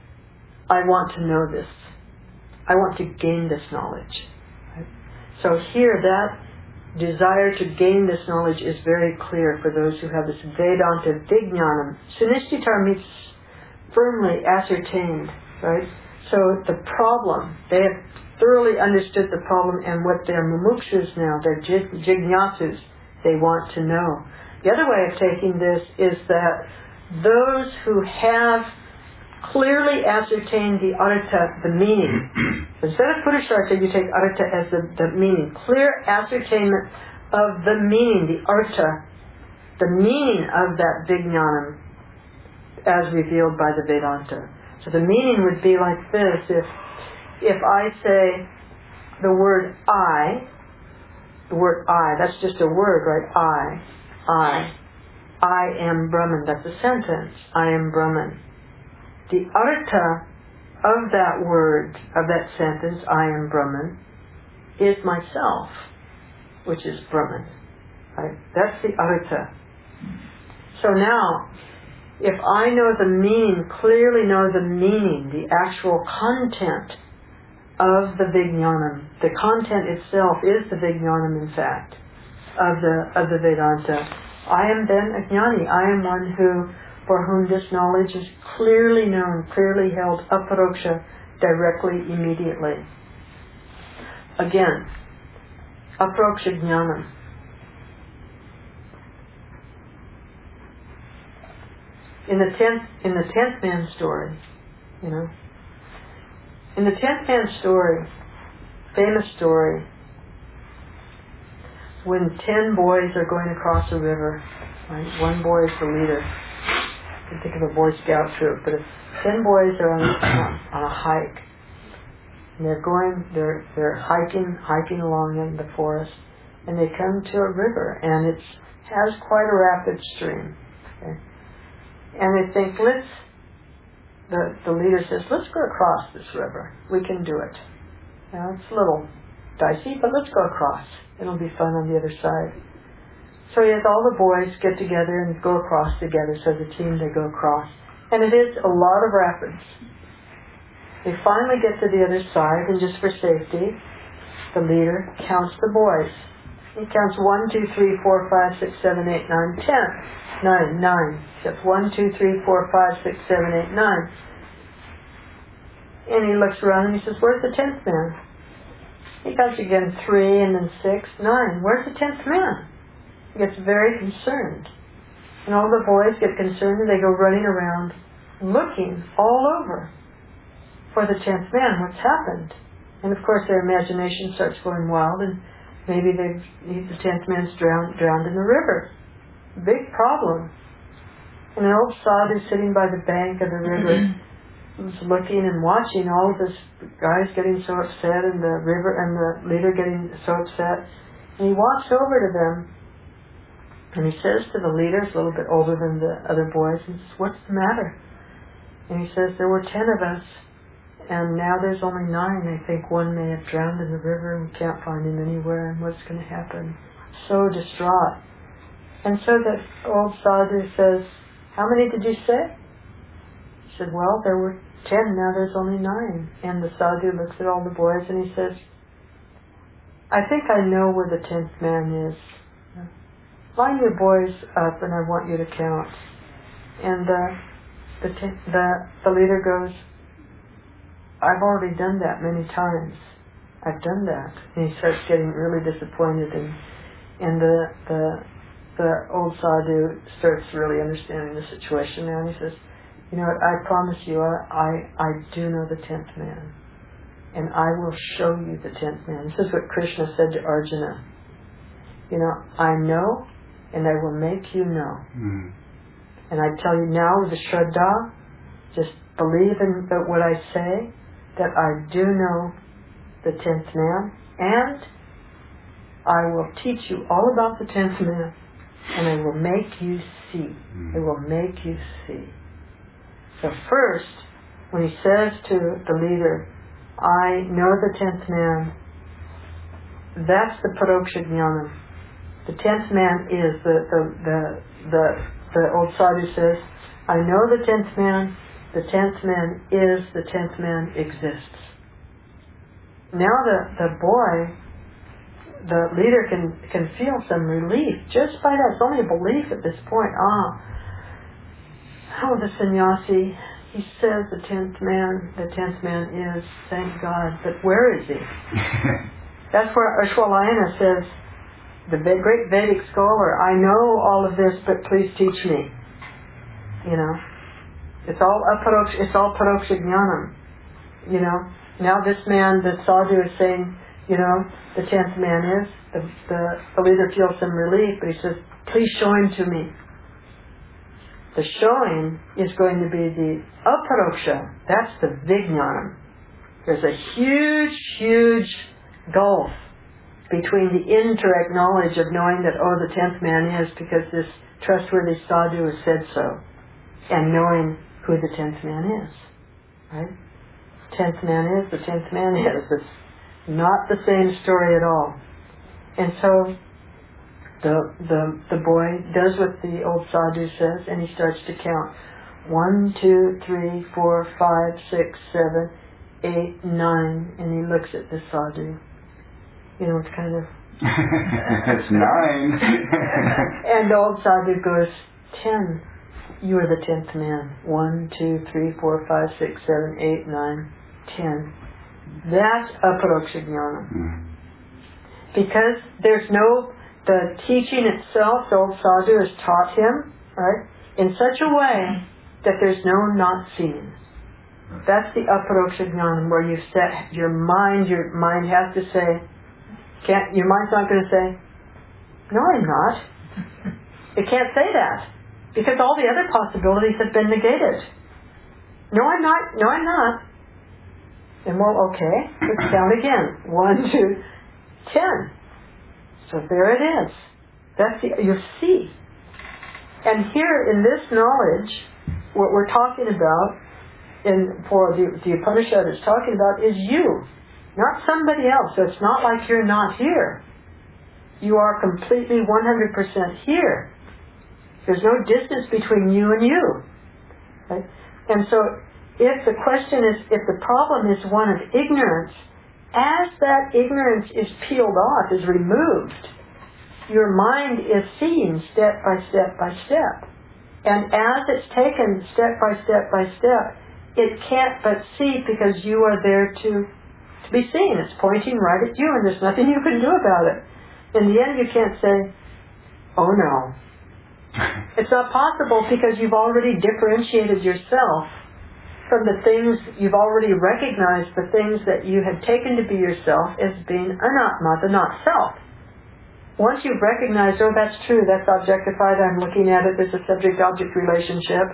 I want to know this. I want to gain this knowledge. So here, that desire to gain this knowledge is very clear for those who have this Vedanta Vijnanam. Sunishthitar means firmly ascertained, right? So the problem, they have thoroughly understood the problem, and what their mumukshus now, their jig- jignasus, they want to know. The other way of taking this is that those who have clearly ascertained the artha, the meaning. Instead of purushartha, you take artha as the, the meaning. Clear ascertainment of the meaning, the artha, the meaning of that vijnanam as revealed by the Vedanta. So the meaning would be like this. If, if I say the word I, the word I, that's just a word, right? I, I, I am Brahman. That's a sentence. I am Brahman. The artha of that word, of that sentence, I am Brahman, is myself, which is Brahman. Right? That's the artha. So now, if I know the meaning, clearly know the meaning, the actual content of the Vijnanam, the content itself is the Vijnanam, in fact, of the of the Vedanta, I am then a jnani. I am one who, for whom this knowledge is clearly known, clearly held, aparoksha, directly, immediately. Again, aparoksha jnanam. In the tenth, in the tenth man story, you know, in the tenth man story, famous story, when ten boys are going across a river, right? One boy is the leader. You can think of a Boy Scout troop, but if ten boys are on, on, on a hike, and they're going, they're they're hiking, hiking along in the forest, and they come to a river, and it's has quite a rapid stream. Okay? And they think, let's, the, the leader says, let's go across this river. We can do it. Now, it's a little dicey, but let's go across. It'll be fun on the other side. So he has all the boys get together and go across together. So as a team, they go across. And it is a lot of rapids. They finally get to the other side, and just for safety, the leader counts the boys. He counts one, two, three, four, five, six, seven, eight, nine, ten. Nine, nine. He counts one, two, three, four, five, six, seven, eight, nine. And he looks around and he says, where's the tenth man? He counts again three, and then six, nine. Where's the tenth man? He gets very concerned. And all the boys get concerned, and they go running around looking all over for the tenth man. What's happened? And of course their imagination starts going wild, and maybe they've, the tenth man's drowned, drowned in the river. Big problem. And an old sadhu sitting by the bank of the river was looking and watching all of this guys getting so upset, and the river and the leader getting so upset. And he walks over to them, and he says to the leader, he's a little bit older than the other boys, and says, what's the matter? And he says, there were ten of us, and now there's only nine. I think one may have drowned in the river, and we can't find him anywhere, and what's going to happen? So distraught. And so the old sadhu says, how many did you say? He said, well, there were ten, now there's only nine. And the sadhu looks at all the boys, and he says, I think I know where the tenth man is. Line your boys up, and I want you to count. And uh, the, t- the the leader goes, I've already done that many times. I've done that. And he starts getting really disappointed, and and the the the old sadhu starts really understanding the situation now, and he says, you know what, I promise you, I I, I do know the tenth man, and I will show you the tenth man. This is what Krishna said to Arjuna. You know, I know, and I will make you know. Mm. And I tell you now with the Shraddha, just believe in what I say, that I do know the tenth man, and I will teach you all about the tenth man, and I will make you see. Mm. I will make you see. So first, when he says to the leader, I know the tenth man, that's the Paroksha Jnana. The tenth man is, the, the, the, the, the old sadhu says, I know the tenth man, the tenth man is, the tenth man exists. Now the, the boy, the leader can, can feel some relief just by that. It's only a belief at this point. Ah, oh, the sannyasi, he says the tenth man, the tenth man is, thank God, but where is he? That's where Ashwalayana says, the great Vedic scholar, I know all of this, but please teach me. You know, it's all aparoksha, it's all paroksha jnanam. You know, now this man, the sadhu is saying, you know, the tenth man is, the, the, the leader feels some relief, but he says, please show him to me. The showing is going to be the aparoksha. That's the vijnanam. There's a huge, huge gulf between the indirect knowledge of knowing that, oh, the tenth man is because this trustworthy sadhu has said so, and knowing who the tenth man is. Right? Tenth man is, the tenth man is. It's not the same story at all. And so the the the boy does what the old sadhu says, and he starts to count. One, two, three, four, five, six, seven, eight, nine, and he looks at the sadhu. You know, it's kind of... It's nine. And the old sadhu goes, ten. You are the tenth man. One, two, three, four, five, six, seven, eight, nine, ten. That's aparoksha jnana. Mm. Because there's no... The teaching itself, the old sadhu has taught him, right, in such a way that there's no not seen. That's the aparoksha jnana, where you set your mind, your mind has to say, Can't, your mind's not going to say, no, I'm not. It can't say that, because all the other possibilities have been negated. No, I'm not. No, I'm not. And well, okay, let's count again. One, two, ten. So there it is. That's the, you see. And here in this knowledge, what we're talking about, in for the, the Upanishad is talking about, is you, not somebody else. So it's not like you're not here. You are completely one hundred percent here. There's no distance between you and you. Right? And so if the question is, if the problem is one of ignorance, as that ignorance is peeled off, is removed, your mind is seeing step by step by step. And as it's taken step by step by step, it can't but see because you are there to, to be seen. It's pointing right at you and there's nothing you can do about it. In the end you can't say, oh no. It's not possible because you've already differentiated yourself from the things, you've already recognized the things that you had taken to be yourself as being anatma, the not self. Once you've recognized, oh, that's true, that's objectified, I'm looking at it, there's a subject-object relationship,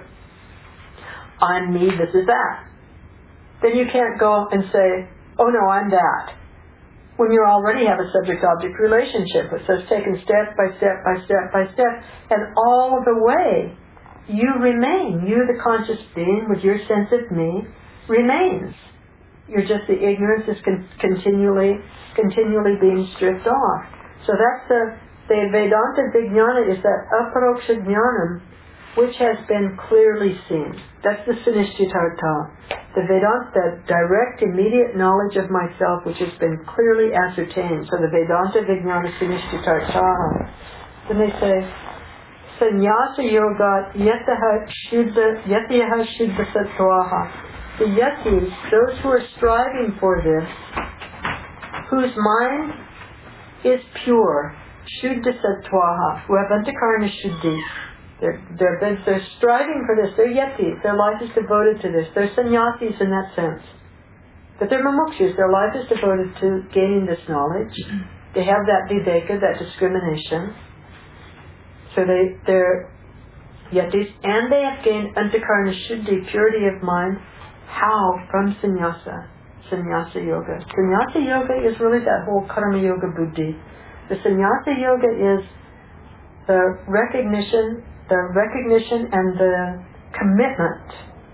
I'm me, this is that. Then you can't go and say, oh no, I'm that. When you already have a subject-object relationship, it says taken step by step by step by step, and all the way you remain. You, the conscious being, with your sense of me, remains. You're just, the ignorance is con- continually, continually being stripped off. So that's the, the Vedanta Vijnana is that aparoksha jnanam, which has been clearly seen. That's the Sinishchitartha. The Vedanta, the direct, immediate knowledge of myself, which has been clearly ascertained. So the Vedanta Vijnana Sinishchitartha. Then they say, Sannyasa Yoga Yataha Shuddha Yataha Shuddha Sattvaha. The yatis, those who are striving for this, whose mind is pure, Shuddha Sattvaha, who have Antakarana Shuddhi. They're, they're, they're striving for this. They're yatis. Their life is devoted to this. They're sannyasis in that sense. But they're mumukshus. Their life is devoted to gaining this knowledge. They have that viveka, that discrimination. So they, they're yatis. And they have gained antakarana shuddhi, purity of mind. How? From sannyasa. Sannyasa yoga. Sannyasa yoga is really that whole karma yoga buddhi. The sannyasa yoga is the recognition the recognition and the commitment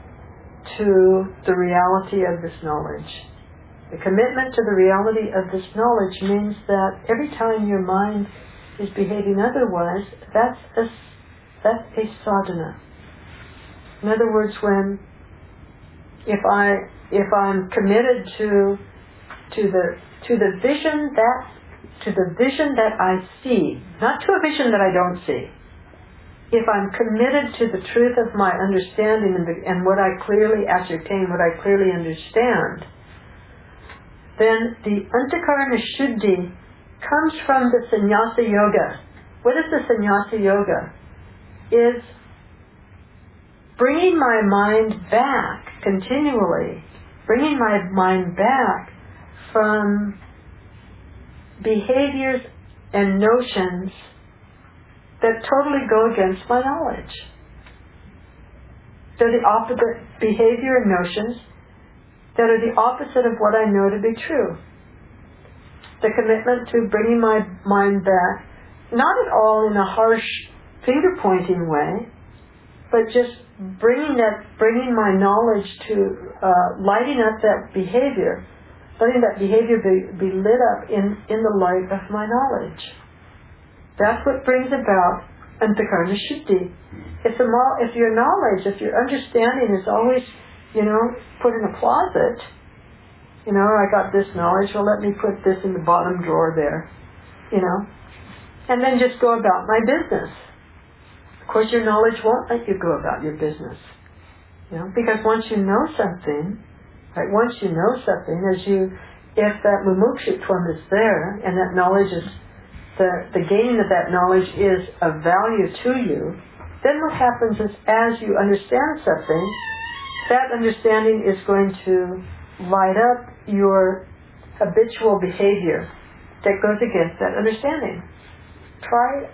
to the reality of this knowledge. The commitment to the reality of this knowledge means that every time your mind is behaving otherwise, that's a, that's a sadhana. In other words, when if I if I'm committed to to the to the vision that to the vision that I see, not to a vision that I don't see. If I'm committed to the truth of my understanding and, the, and what I clearly ascertain, what I clearly understand, then the antakarana shuddhi comes from the sannyasa yoga. What is the sannyasa yoga? Is bringing my mind back continually, bringing my mind back from behaviors and notions that totally go against my knowledge. They're the opposite behavior and notions that are the opposite of what I know to be true. The commitment to bringing my mind back, not at all in a harsh finger-pointing way, but just bringing that, bringing my knowledge to uh, lighting up that behavior, letting that behavior be, be lit up in, in the light of my knowledge. That's what brings about antakarana shuddhi. If, the, if your knowledge, if your understanding is always, you know, put in a closet, you know, I got this knowledge, well, let me put this in the bottom drawer there, you know, and then just go about my business. Of course, your knowledge won't let you go about your business, you know, because once you know something, right, once you know something, as you, if that mumukshutvam is there, and that knowledge is, the, the gaining of that knowledge is of value to you, then what happens is as you understand something, that understanding is going to light up your habitual behavior that goes against that understanding. Try it.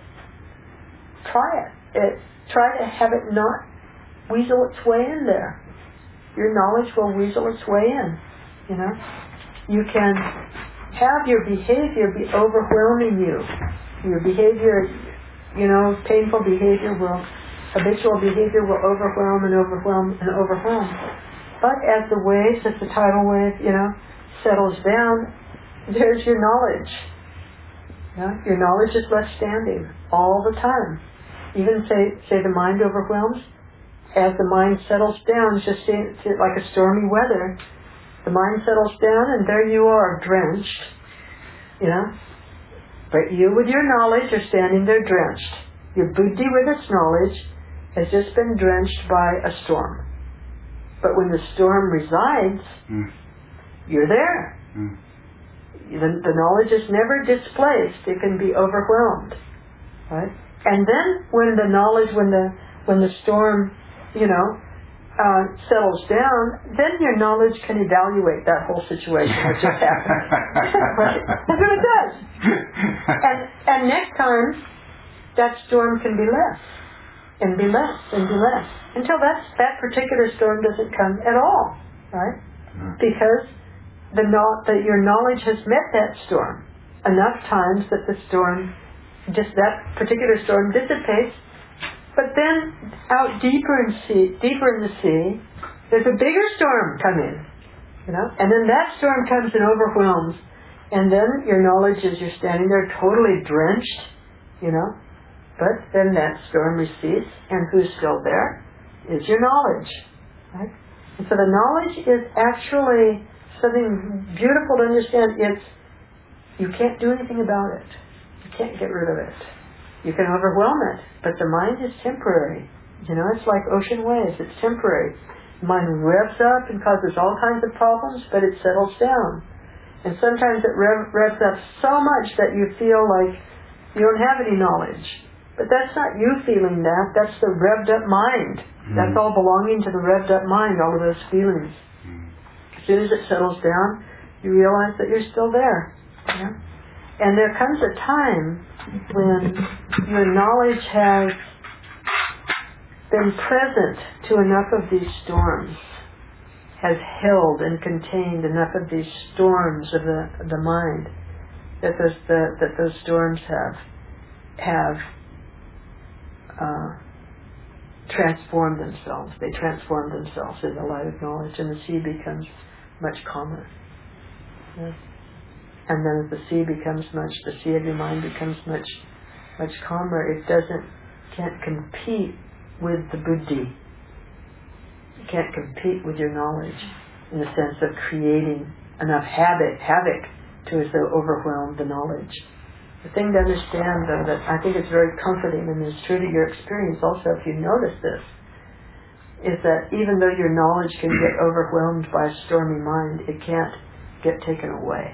Try it. it. Try to have it not weasel its way in there. Your knowledge will weasel its way in. You know, you can have your behavior be overwhelming you. Your behavior you know, painful behavior will, habitual behavior will overwhelm and overwhelm and overwhelm. But as the waves, as the tidal wave, you know, settles down, there's your knowledge. You know, your knowledge is left standing all the time. Even say, say the mind overwhelms, as the mind settles down, just say, say like a stormy weather, the mind settles down and there you are, drenched, you know. But you with your knowledge are standing there drenched. Your buddhi with its knowledge has just been drenched by a storm. But when the storm resides, mm. you're there. Mm. The, the knowledge is never displaced. It can be overwhelmed, right? And then when the knowledge, when the when the storm, you know, uh, settles down, then your knowledge can evaluate that whole situation that just happened. Right? That's what it does. And and next time, that storm can be less, and be less, and be less, until that that particular storm doesn't come at all, right? Mm. Because the no- that your knowledge has met that storm enough times that the storm, just that particular storm dissipates. But then out deeper in sea, deeper in the sea, there's a bigger storm coming, you know, and then that storm comes and overwhelms, and then your knowledge is you're standing there totally drenched, you know, but then that storm recedes, and who's still there is your knowledge, right? And so the knowledge is actually something beautiful to understand. It's, you can't do anything about it. You can't get rid of it. You can overwhelm it, but the mind is temporary. You know, it's like ocean waves. It's temporary. The mind revs up and causes all kinds of problems, but it settles down. And sometimes it rev- revs up so much that you feel like you don't have any knowledge. But that's not you feeling that. That's the revved up mind. Mm. That's all belonging to the revved up mind, all of those feelings. Mm. As soon as it settles down, you realize that you're still there. You know? And there comes a time when your knowledge has been present to enough of these storms, has held and contained enough of these storms of the the mind, that those the, that those storms have have uh, transformed themselves. They transform themselves in the light of knowledge, and the sea becomes much calmer. Yeah. And then as the sea becomes much, the sea of your mind becomes much, much calmer. It doesn't, can't compete with the buddhi. You can't compete with your knowledge in the sense of creating enough havoc, havoc to as though overwhelm the knowledge. The thing to understand, though, that I think is very comforting and is true to your experience also, if you notice this, is that even though your knowledge can get overwhelmed by a stormy mind, it can't get taken away.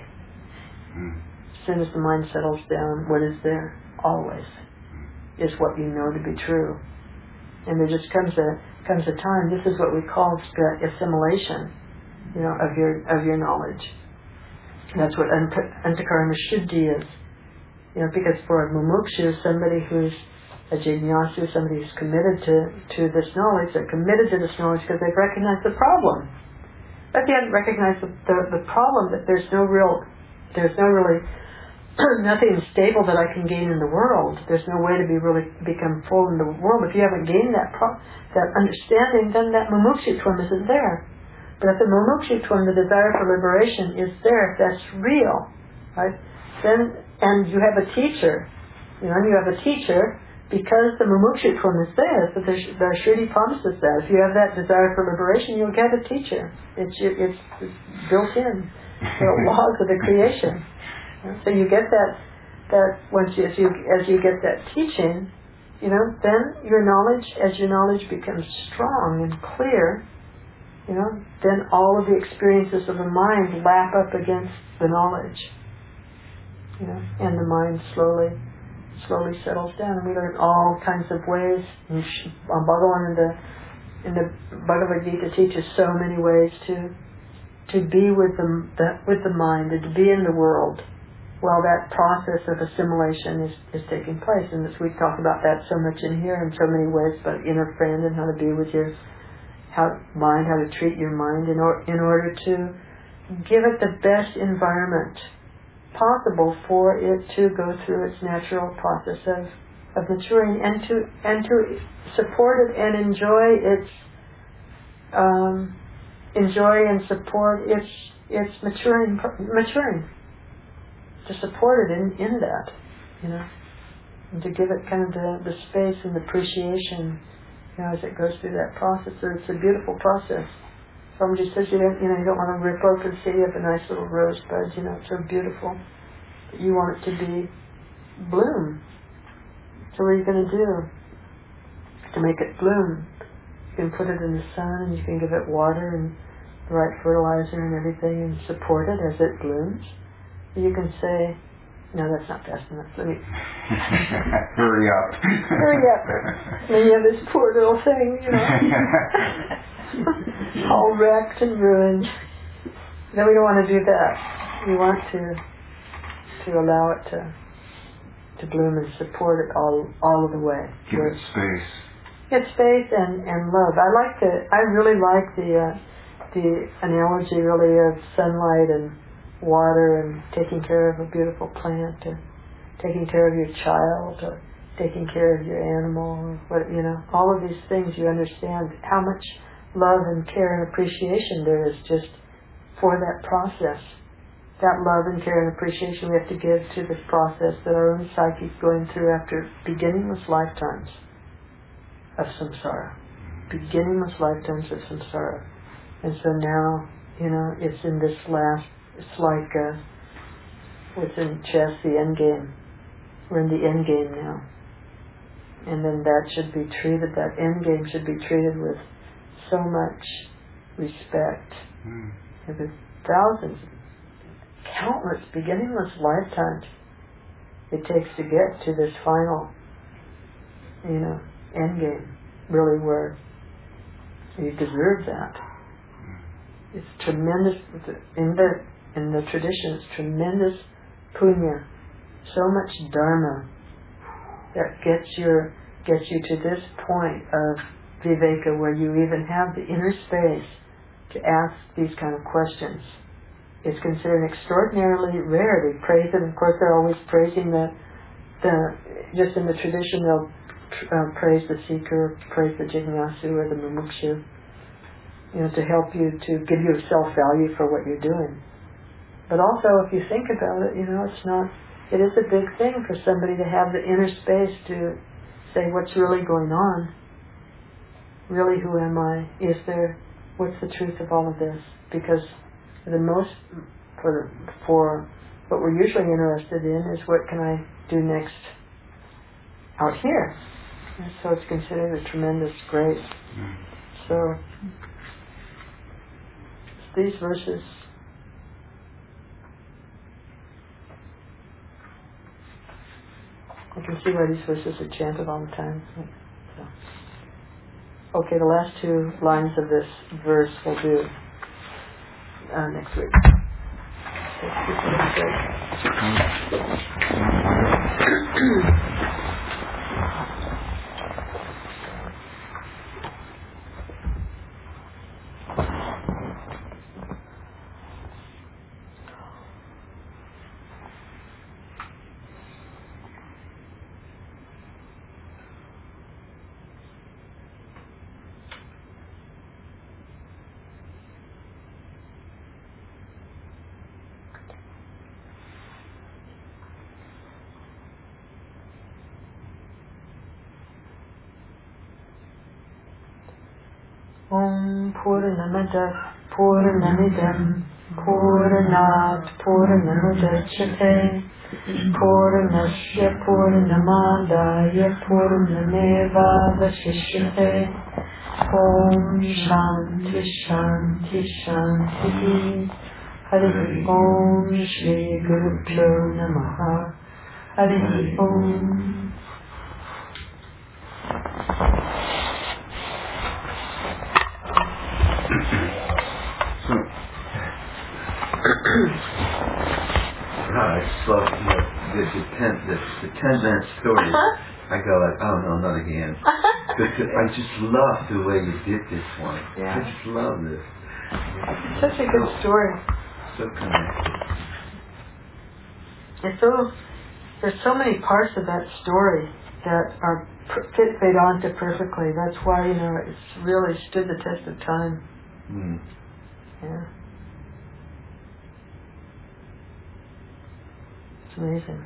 As soon as the mind settles down, what is there always is what you know to be true. And there just comes a comes a time. This is what we call assimilation, you know, of your of your knowledge. And that's what antakarana shuddhi is. You know, because for a mumukshu, somebody who's a jnanasu, somebody who's committed to, to this knowledge, they're committed to this knowledge because they've recognized the problem. But they haven't recognized the, the, the problem that there's no real, there's no really, nothing stable that I can gain in the world. There's no way to be really become full in the world. If you haven't gained that pro, that understanding, then that mumukshutvam isn't there. But if the mumukshutvam, the desire for liberation, is there, if that's real, right? Then, and you have a teacher, you know, and you have a teacher, because the mumukshutvam is there, so the, the Shruti promises that. If you have that desire for liberation, you'll get a teacher. It's, it's, it's built in, the laws of the creation. So you get that, that once you, as you, as you get that teaching, you know, then your knowledge, as your knowledge becomes strong and clear, you know, then all of the experiences of the mind lap up against the knowledge, you know, and the mind slowly, slowly settles down. And we learn all kinds of ways. Bhagavan in the in the Bhagavad Gita teaches so many ways to to be with the, the with the mind and to be in the world while that process of assimilation is, is taking place. And as we talk about that so much in here in so many ways, about inner friend and how to be with your how mind, how to treat your mind in, or, in order to give it the best environment possible for it to go through its natural process of, of maturing, and to and to support it and enjoy its um, enjoy and support its its maturing maturing. To support it in, in that, you know, and to give it kind of the, the space and the appreciation, you know, as it goes through that process. So it's a beautiful process. Somebody says you don't, you know, you don't want to rip open, see you have a nice little rosebud, you know, it's so beautiful. But you want it to be bloom. So what are you going to do to make it bloom? You can put it in the sun, and you can give it water and the right fertilizer and everything, and support it as it blooms. You can say, no, that's not fast enough. Let me hurry up. Hurry up. And you have this poor little thing, you know, all wrecked and ruined. No, we don't want to do that. We want to to allow it to to bloom and support it all all of the way. Give it space. It's space and, and love. I like the. I really like the uh, the analogy really of sunlight and water and taking care of a beautiful plant, or taking care of your child, or taking care of your animal, or what, you know, all of these things. You understand how much love and care and appreciation there is just for that process. That love and care and appreciation we have to give to this process that our own psyche is going through after beginningless lifetimes of samsara. Beginningless lifetimes of samsara. And so now, you know, it's in this last. It's like uh, what's in chess, the end game. We're in the end game now. And then that should be treated, that end game should be treated with so much respect. Mm. There's thousands, countless, beginningless lifetimes it takes to get to this final, you know, end game, really, where you deserve that. It's tremendous, in the in the tradition, it's tremendous punya, so much dharma that gets your gets you to this point of viveka, where you even have the inner space to ask these kind of questions. It's considered extraordinarily rare. They praise it. Of course, they're always praising the the just in the tradition they'll uh, praise the seeker, praise the jignasu or the mumukshu, you know, to help you, to give you self-value for what you're doing. But also, if you think about it, you know, it's not, it is a big thing for somebody to have the inner space to say, what's really going on? Really, who am I? Is there, what's the truth of all of this? Because the most, for, for what we're usually interested in is what can I do next out here? And so it's considered a tremendous grace. So, these verses, you can see why these verses are chanted all the time. So. Okay, the last two lines of this verse we'll do uh, next week. Om Purnamada Purnamidam Purnat Purnamudachyate Purnasya Purnamadaya Purnameva Vashishyate. Om Shanti Shanti Shanti. Hari Om Shri Guru Pyo Namaha. Hari Om. God, I just love, you know, the, the ten the, the ten minute story. Uh-huh. I go like, oh no, not again. Because I just love the way you did this one. Yeah. I just love this. It's such a good story. So connected. It's so, there's so many parts of that story, that are pr- fit Vedanta perfectly. That's why, you know, it's really stood the test of time. Mm. Yeah. It's amazing.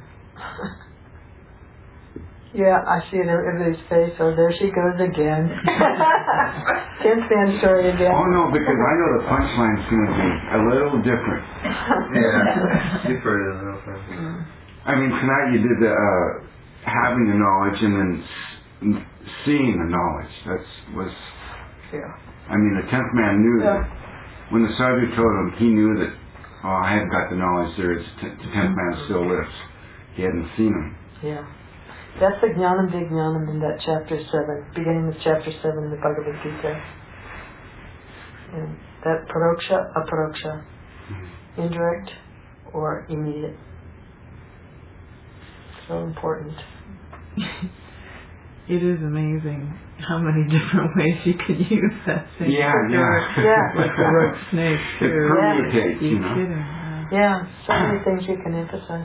Yeah, I see it in everybody's face. Oh, there she goes again. Tenth man story again. Oh no, because I know the punchline's going to be a little different. Yeah, different a little bit. I mean, tonight you did the uh, having the knowledge and then s- seeing the knowledge. That was. Yeah. I mean, the tenth man knew Yeah. that when the sadhu told him, he knew that. Oh, I haven't got the knowledge. There is t- the tenth man still lives. He hadn't seen him. Yeah. That's the Jnanam Vijnanam in that chapter seven, beginning of chapter seven in the Bhagavad Gita. And that paroksha, aparoksha, mm-hmm. indirect or immediate. So important. It is amazing how many different ways you could use that thing. Yeah, yeah. Yeah. Like the rope snake. It permutates, you you know. kidding? Yeah, so many things you can emphasize.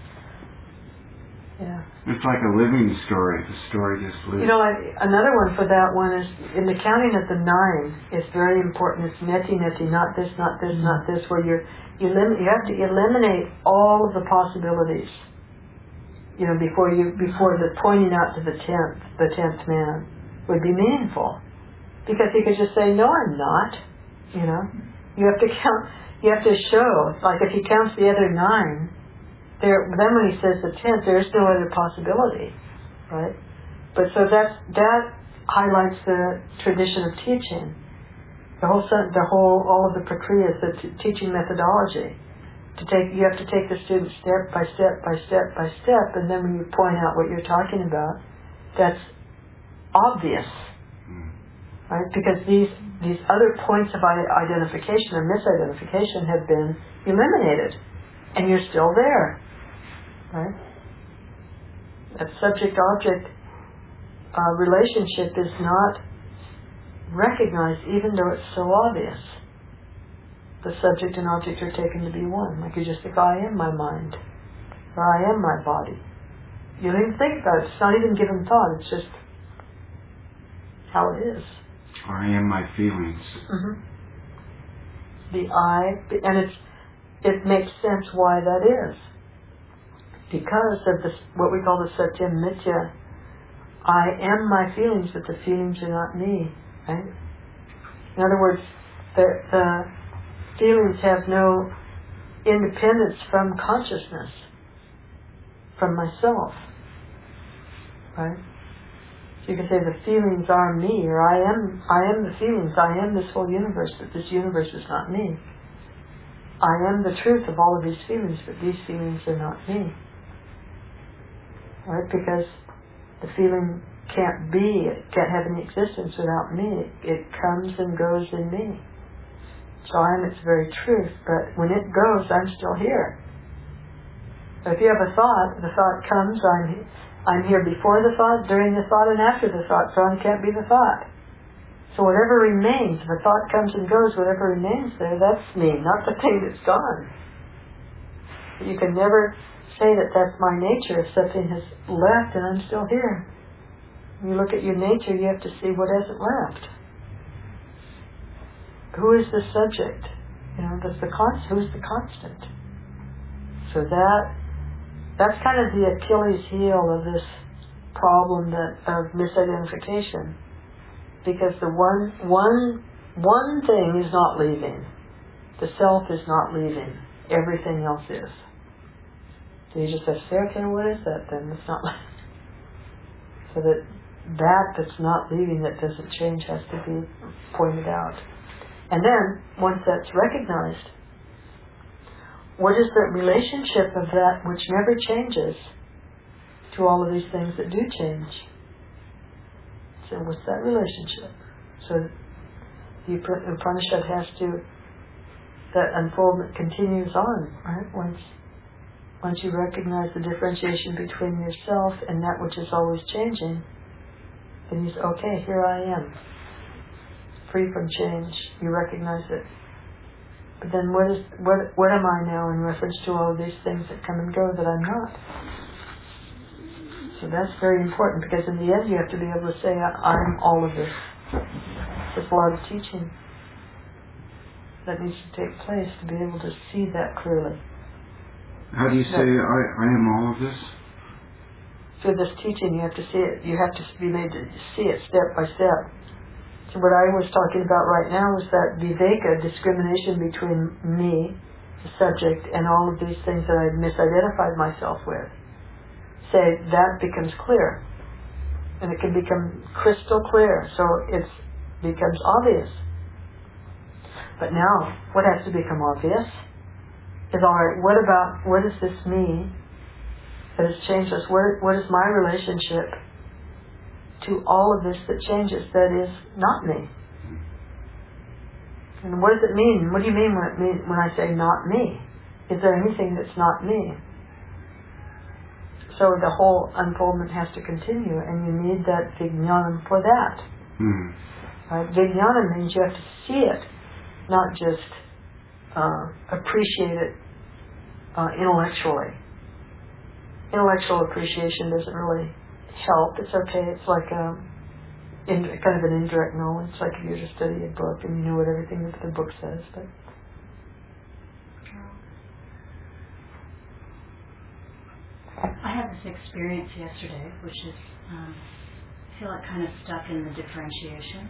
Yeah. It's like a living story. The story just lives. You know, like another one for that one is in the counting of the nine. It's very important. It's neti neti, not this, not this, mm-hmm. not this. Where you're you lim- you have to eliminate all of the possibilities. You know, before you before the pointing out to the tenth, the tenth man would be meaningful, because he could just say, "No, I'm not." You know, you have to count. You have to show. Like if he counts the other nine. There, then when he says the tenth, there is no other possibility, right? But so that that highlights the tradition of teaching, the whole the whole all of the prakriyas, the t- teaching methodology. To take, you have to take the student step by step by step by step, and then when you point out what you're talking about, that's obvious, right? Because these these other points of identification or misidentification have been eliminated, and you're still there. Right? That subject-object uh, relationship is not recognized, even though it's so obvious. The subject and object are taken to be one. Like you just think, I am my mind, or I am my body. You don't even think about it. It's not even given thought. It's just how it is. Or I am my feelings. Mm-hmm. The I, and it's it makes sense why that is. Because of this, what we call the Satyam Mithya, I am my feelings, but the feelings are not me. Right? In other words, the, the feelings have no independence from consciousness, from myself. Right? So you can say the feelings are me, or I am. I am the feelings. I am this whole universe, but this universe is not me. I am the truth of all of these feelings, but these feelings are not me. Right? Because the feeling can't be, it can't have any existence without me. It, it comes and goes in me. So I am its very truth, but when it goes, I'm still here. So if you have a thought, the thought comes, I'm, I'm here before the thought, during the thought, and after the thought, so I can't be the thought. So whatever remains, if a thought comes and goes, whatever remains there, that's me, not the thing that's gone. You can never say that that's my nature if something has left and I'm still here. When you look at your nature, you have to see what hasn't left. Who is the subject? You know, that's the const- who's the constant? So that that's kind of the Achilles heel of this problem that of misidentification. Because the one one one thing is not leaving. The self is not leaving. Everything else is. So you just have to say, okay, what is that then? It's not like, so that that that's not leaving, that doesn't change, has to be pointed out. And then, once that's recognized, what is the relationship of that which never changes to all of these things that do change? So what's that relationship? So the Upanishad has to, that unfoldment continues on, right? Once Once you recognize the differentiation between yourself and that which is always changing, then you say, okay, here I am, free from change. You recognize it. But then what is what what am I now in reference to all of these things that come and go that I'm not? So that's very important, because in the end you have to be able to say, I'm all of this. There's a lot of teaching that needs to take place to be able to see that clearly. How do you say I, I am all of this? Through this teaching, you have to see it. You have to be made to see it step by step. So what I was talking about right now was that viveka, discrimination between me, the subject, and all of these things that I misidentified myself with. Say, that becomes clear. And it can become crystal clear. So it becomes obvious. But now, what has to become obvious is, all right, what about, what does this mean that has changed us? What, what is my relationship to all of this that changes, that is not me? And what does it mean? What do you mean when, it mean when I say not me? Is there anything that's not me? So the whole unfoldment has to continue, and you need that vijnana for that. Mm. Right? Vijnana means you have to see it, not just uh, appreciate it uh, intellectually. Intellectual appreciation doesn't really help. It's okay. It's like a, in, kind of an indirect knowledge. It's like if you just study a book and you know what everything that the book says. But I had this experience yesterday, which is, um, I feel like kind of stuck in the differentiation.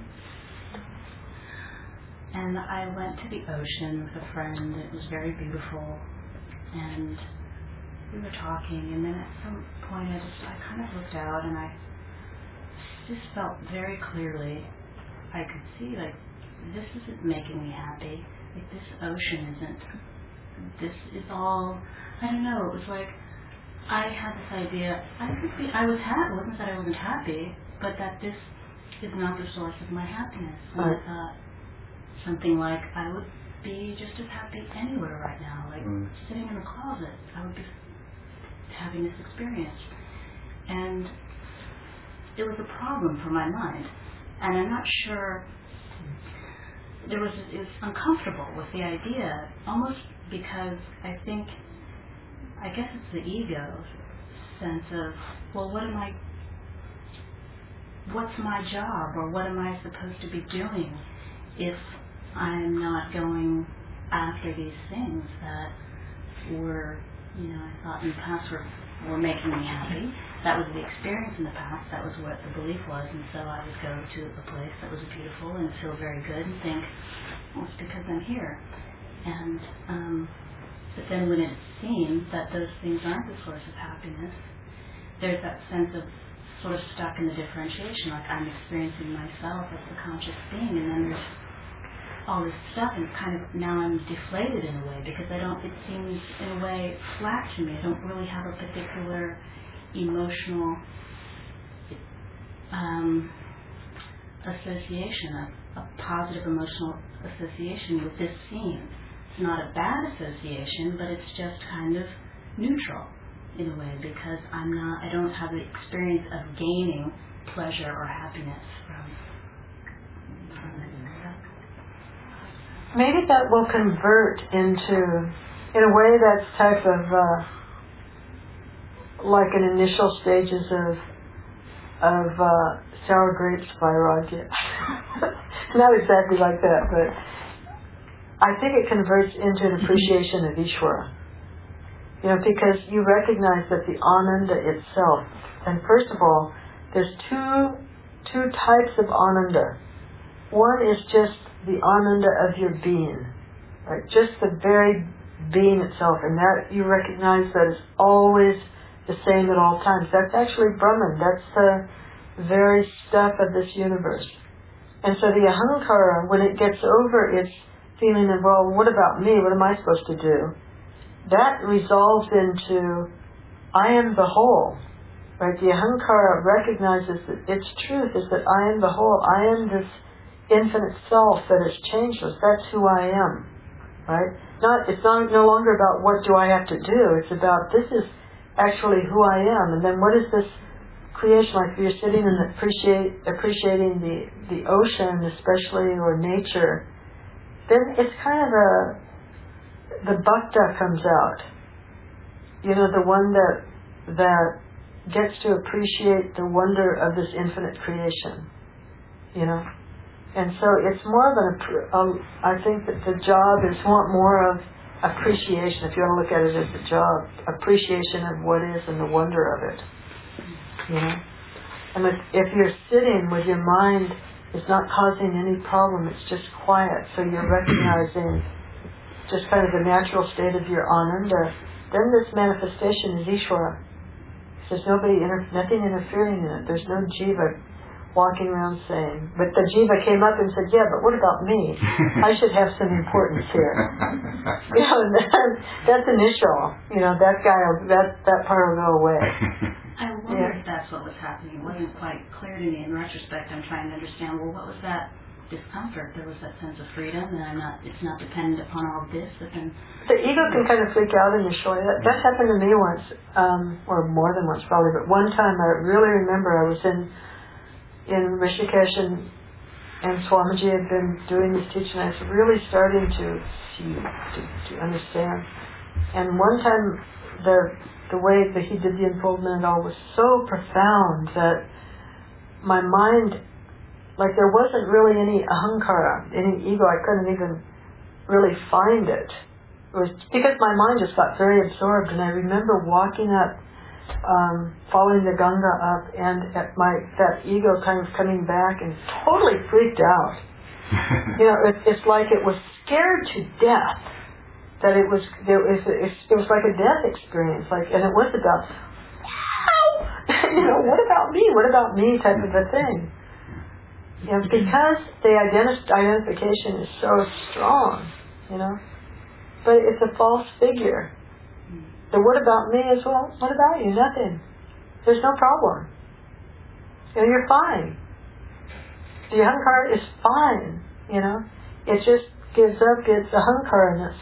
And I went to the ocean with a friend. It was very beautiful, and we were talking. And then at some point, I just I kind of looked out, and I just felt very clearly. I could see, like, this isn't making me happy. Like, this ocean isn't. This is all. I don't know. It was like I had this idea. I could be. I was happy. It wasn't that I wasn't happy, but that this is not the source of my happiness. And I thought something like, I would be just as happy anywhere right now, like mm. sitting in the closet. I would be having this experience. And it was a problem for my mind. And I'm not sure, there was, it was uncomfortable with the idea, almost because I think, I guess it's the ego sense of, well, what am I, what's my job, or what am I supposed to be doing if I'm not going after these things that were, you know, I thought in the past were, were making me happy. That was the experience in the past. That was what the belief was. And so I would go to a place that was beautiful and feel very good and think, well, it's because I'm here. And um, but then when it seems that those things aren't the source of happiness, there's that sense of sort of stuck in the differentiation, like I'm experiencing myself as the conscious being, and then there's all this stuff, and kind of now I'm deflated in a way, because I don't, it seems in a way flat to me. I don't really have a particular emotional um, association, a, a positive emotional association with this scene. It's not a bad association, but it's just kind of neutral in a way, because I'm not, I don't have the experience of gaining pleasure or happiness from, from it. Maybe that will convert into, in a way, that's type of uh, like an initial stages of of uh, sour grapes vairagya. Not exactly like that, but I think it converts into an appreciation of Ishvara. You know, because you recognize that the ananda itself, and first of all, there's two two types of ananda. One is just the ananda of your being, right? Just the very being itself, and that you recognize that is always the same at all times. That's actually Brahman. That's the very stuff of this universe. And so the ahankara, when it gets over its feeling of, well, what about me? What am I supposed to do? That resolves into, I am the whole. Right? The ahankara recognizes that its truth is that I am the whole. I am this infinite self that is changeless. That's who I am. Right? Not, it's not no longer about what do I have to do. It's about this is actually who I am. And then what is this creation like? If you're sitting and appreciate appreciating the, the ocean especially, or nature, then it's kind of a, the bhakta comes out. You know, the one that that gets to appreciate the wonder of this infinite creation, you know. And so it's more of an, um, I think that the job is more of appreciation, if you want to look at it as a job, appreciation of what is and the wonder of it, you know. And if, if you're sitting with your mind, it's not causing any problem, it's just quiet, so you're recognizing just kind of the natural state of your ananda, then this manifestation is Ishvara. There's nobody, inter- nothing interfering in it. There's no jiva walking around saying, but the jiva came up and said, yeah, but what about me? I should have some importance here. You know, that, that's initial. You know, that guy, that that part will go away. I wonder Yeah. if that's what was happening. It wasn't quite clear to me in retrospect. I'm trying to understand, well, what was that discomfort? There was that sense of freedom, and I'm not, it's not dependent upon all this. But then, The ego can kind of freak out initially. That, that happened to me once, um, or more than once probably, but one time I really remember I was in in Rishikesh and, and Swamiji had been doing this teaching. I was really starting to see, to, to understand. And one time the the way that he did the unfoldment and all was so profound that my mind, like there wasn't really any ahankara, any ego. I couldn't even really find it. It was because my mind just got very absorbed. And I remember walking up, um, following the Ganga up, and at my that ego kind of coming back and totally freaked out. You know, it, it's like it was scared to death. That it was there was it was like a death experience. Like, and it was about, wow, you know, what about me? What about me? Type of a thing. You know, because the identi- identification is so strong, you know. But it's a false figure. The what about me is, well, what about you? Nothing. There's no problem. You know, you're fine. The ahankara is fine, you know. It just gives up its ahankaraness.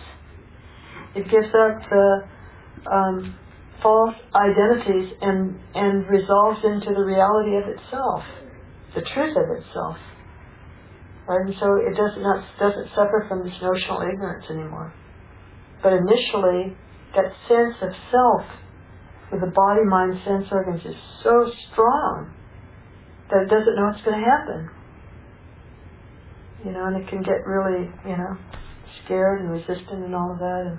It gives up the um, false identities and, and resolves into the reality of itself, the truth of itself. Right? And so it does not, doesn't suffer from this notional ignorance anymore. But initially, that sense of self with the body, mind, sense organs is so strong that it doesn't know what's going to happen. You know, and it can get really, you know, scared and resistant and all of that.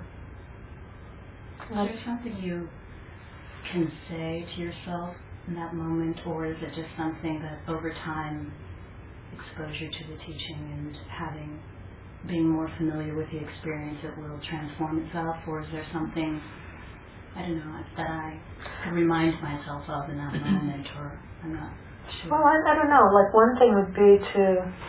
And is there something you can say to yourself in that moment, or is it just something that over time, exposure to the teaching and having being more familiar with the experience, it will transform itself? Or is there something, I don't know, that I can remind myself of in that moment, or I'm not sure. Well, I, I don't know. Like one thing would be to,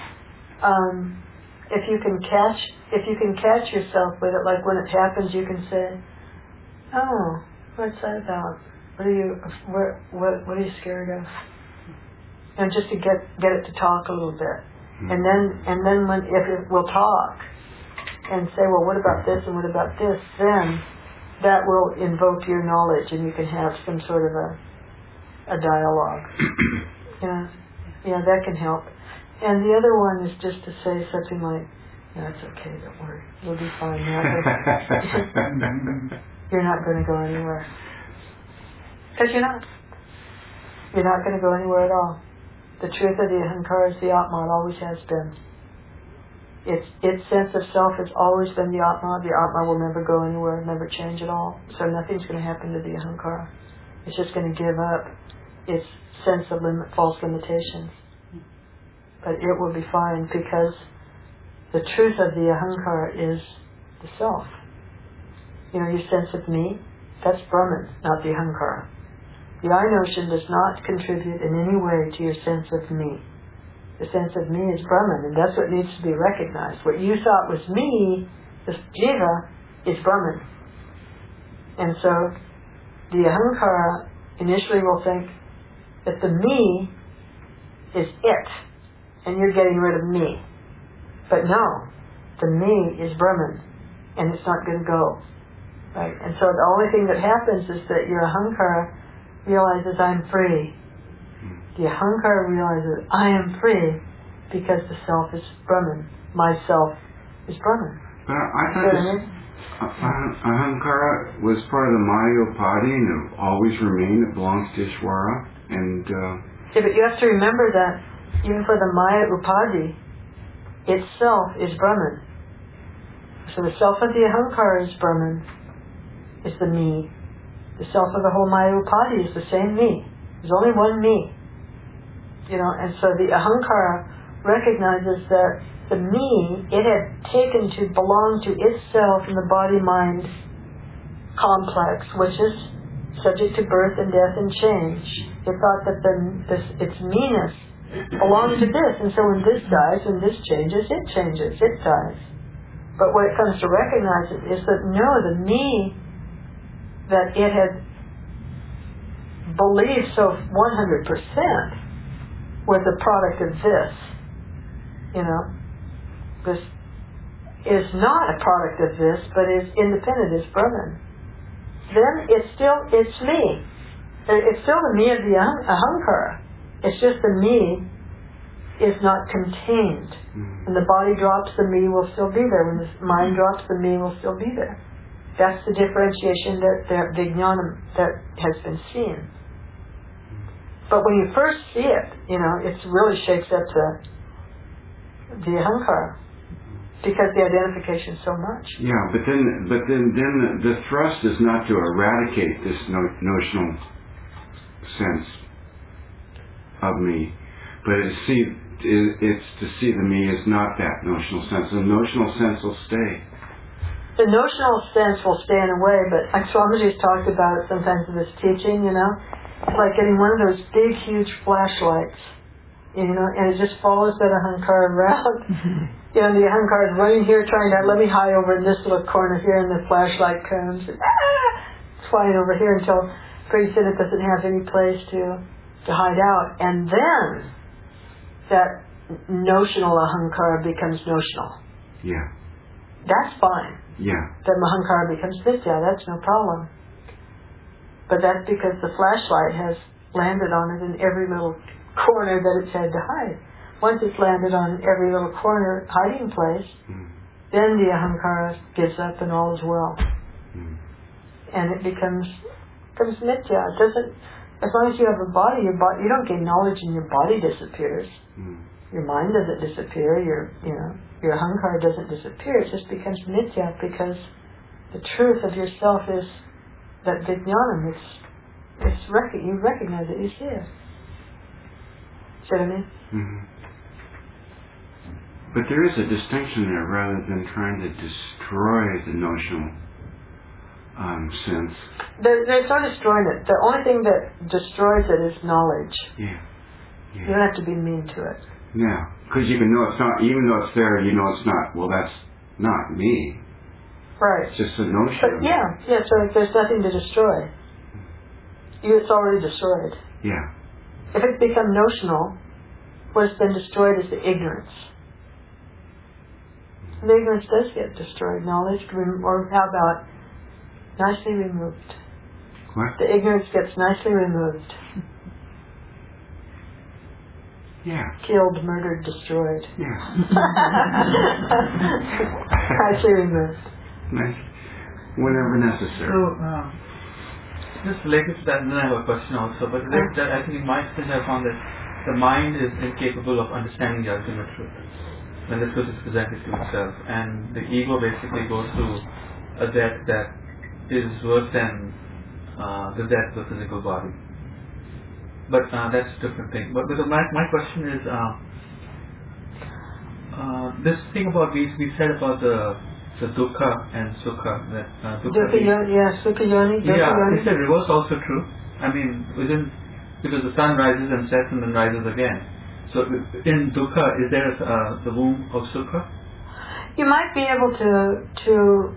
um, if you can catch, if you can catch yourself with it, like when it happens, you can say, "Oh, what's that about? What are you, what, what, what are you scared of?" And just to get get it to talk a little bit. And then, and then when, if it will talk and say, well, what about this and what about this, then that will invoke your knowledge and you can have some sort of a a dialogue. Yeah, yeah, that can help. And the other one is just to say something like, no, it's okay, don't worry, you'll be fine. You're not gonna, you're not going to go anywhere. Because you're not. You're not going to go anywhere at all. The truth of the ahankara is the Atma. It always has been. Its its sense of self has always been the Atma. The Atma will never go anywhere, never change at all. So nothing's going to happen to the ahankara. It's just going to give up its sense of limit, false limitations. But it will be fine because the truth of the ahankara is the self. You know, your sense of me, that's Brahman, not the ahankara. The I notion does not contribute in any way to your sense of me. The sense of me is Brahman, and that's what needs to be recognized. What you thought was me, this jiva, is Brahman. And so the ahankara initially will think that the me is it, and you're getting rid of me. But no, the me is Brahman, and it's not going to go. Right? And so the only thing that happens is that your ahankara realizes I'm free. The ahankara realizes I am free because the self is Brahman. Myself is Brahman. But I, I thought You know this, what I mean? Uh, Ahankara was part of the Maya Upadhi and it always remained. It belongs to Ishvara. And uh, yeah, but you have to remember that even for the Maya Upadhi, itself is Brahman. So the self of the Ahankara is Brahman, is the me. The self of the whole Maya Upadhi is the same me. There's only one me. You know, and so the Ahankara recognizes that the me, it had taken to belong to itself in the body-mind complex, which is subject to birth and death and change. It thought that the, this, its meanness belonged to this, and so when this dies, when this changes, it changes, it dies. But what it comes to recognize is that no, the me that it had believed so one hundred percent was a product of this, you know. This is not a product of this, but is independent, is Brahman. Then it's still, it's me. It's still the me of the Ahankara. It's just the me is not contained. mm. When the body drops, the me will still be there. When the mind drops, the me will still be there. That's the differentiation that, that Vijnana that has been seen. But when you first see it, you know, it really shakes up the, the Ahankara. Because the identification so much. Yeah, but then, but then, then the, the thrust is not to eradicate this no, notional sense of me, but it's see, it, it's to see the me as not that notional sense. The notional sense will stay. The notional sense will stay in a way, but like Swamiji's talked about it sometimes in this teaching, you know, it's like getting one of those big, huge flashlights, you know, and it just follows that Ahankara around. You know, the Ahankara is running here trying to let me hide over in this little corner here, and the flashlight comes and ah, it's flying over here until pretty soon it doesn't have any place to to hide out. And then that notional Ahankara becomes notional. Yeah. That's fine. Yeah. That Ahankara becomes Vidya, that's no problem. But that's because the flashlight has landed on it in every little corner that it's had to hide. Once it's landed on every little corner hiding place, mm. then the Ahankara gives up and all is well. Mm. And it becomes becomes Nitya. It doesn't, as long as you have a body, your body, you don't gain knowledge and your body disappears. Mm. Your mind doesn't disappear, your, you know, your Ahankara doesn't disappear. It just becomes Nitya because the truth of yourself is that Vijnanam. It's, it's rec- you recognize it, you see it. See what I mean? Mm-hmm. But there is a distinction there rather than trying to destroy the notional um, sense. There, there's no destroying it. The only thing that destroys it is knowledge. Yeah. yeah. You don't have to be mean to it. Yeah. Because you can know it's not, even though it's there, you know it's not. Well, that's not me. Right. It's just a notion. But yeah, yeah, so there's nothing to destroy. You, it's already destroyed. Yeah. If it's become notional, what's been destroyed is the ignorance. The ignorance does get destroyed. Knowledge, or how about nicely removed? What? The ignorance gets nicely removed. Yeah. Killed, murdered, destroyed. Yeah. Nicely removed. Nice. Whenever necessary. So, uh, just related to that, and then I have a question also, but related to that, I think in my experience I found that the mind is incapable of understanding the ultimate truth when the truth is presented to itself, and the ego basically goes through a death that is worse than uh, the death of the physical body. But uh, that's a different thing. But, but my, my question is, uh, uh, this thing about we we said about the the dukkha and sukha, that uh, dukkha. Dukkha yoni, yeah, sukha yoni, dukkha Yeah, yoni. is the reverse also true? I mean, within, because the sun rises and sets and then rises again. So in dukkha, is there uh, the womb of sukha? You might be able to to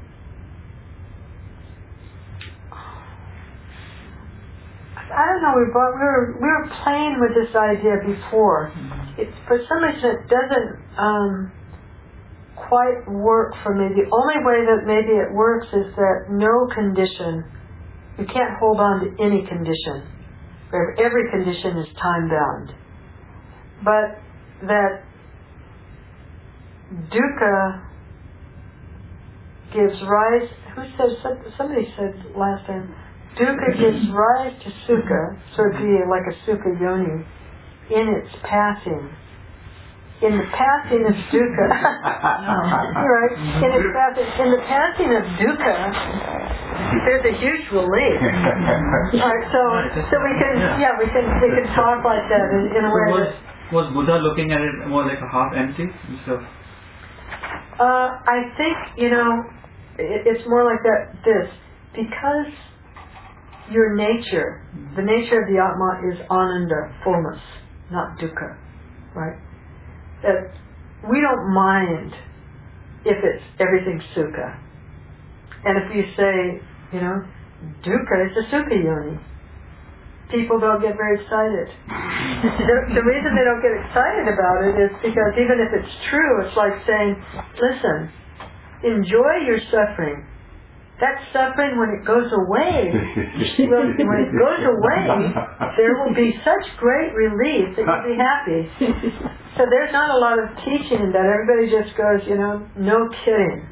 I don't know. We brought, we were we were playing with this idea before. Mm-hmm. It, for some reason, it doesn't um, quite work for me. The only way that maybe it works is that no condition. You can't hold on to any condition. Where every condition is time bound. But that dukkha gives rise, who said, somebody said last time, dukkha gives rise to sukha, so it'd be like a sukha yoni, in its passing. In the passing of dukkha, right? In its passing, in the passing of dukkha, there's a huge relief. Right, so, so we can, yeah, we can, we can talk like that in, in a way. So was, that, was Buddha looking at it more like a half empty instead of? Uh, I think, you know, it, it's more like that. This because your nature, the nature of the Atma is ananda, fullness, not dukkha, right? That we don't mind if it's everything's sukha. And if you say, you know, dukkha is a sukha yoni, people don't get very excited. the, the reason they don't get excited about it is because even if it's true, it's like saying, listen, enjoy your suffering. That suffering, when it goes away, well, when it goes away, there will be such great relief that you'll be happy. So there's not a lot of teaching in that. Everybody just goes, you know, no kidding.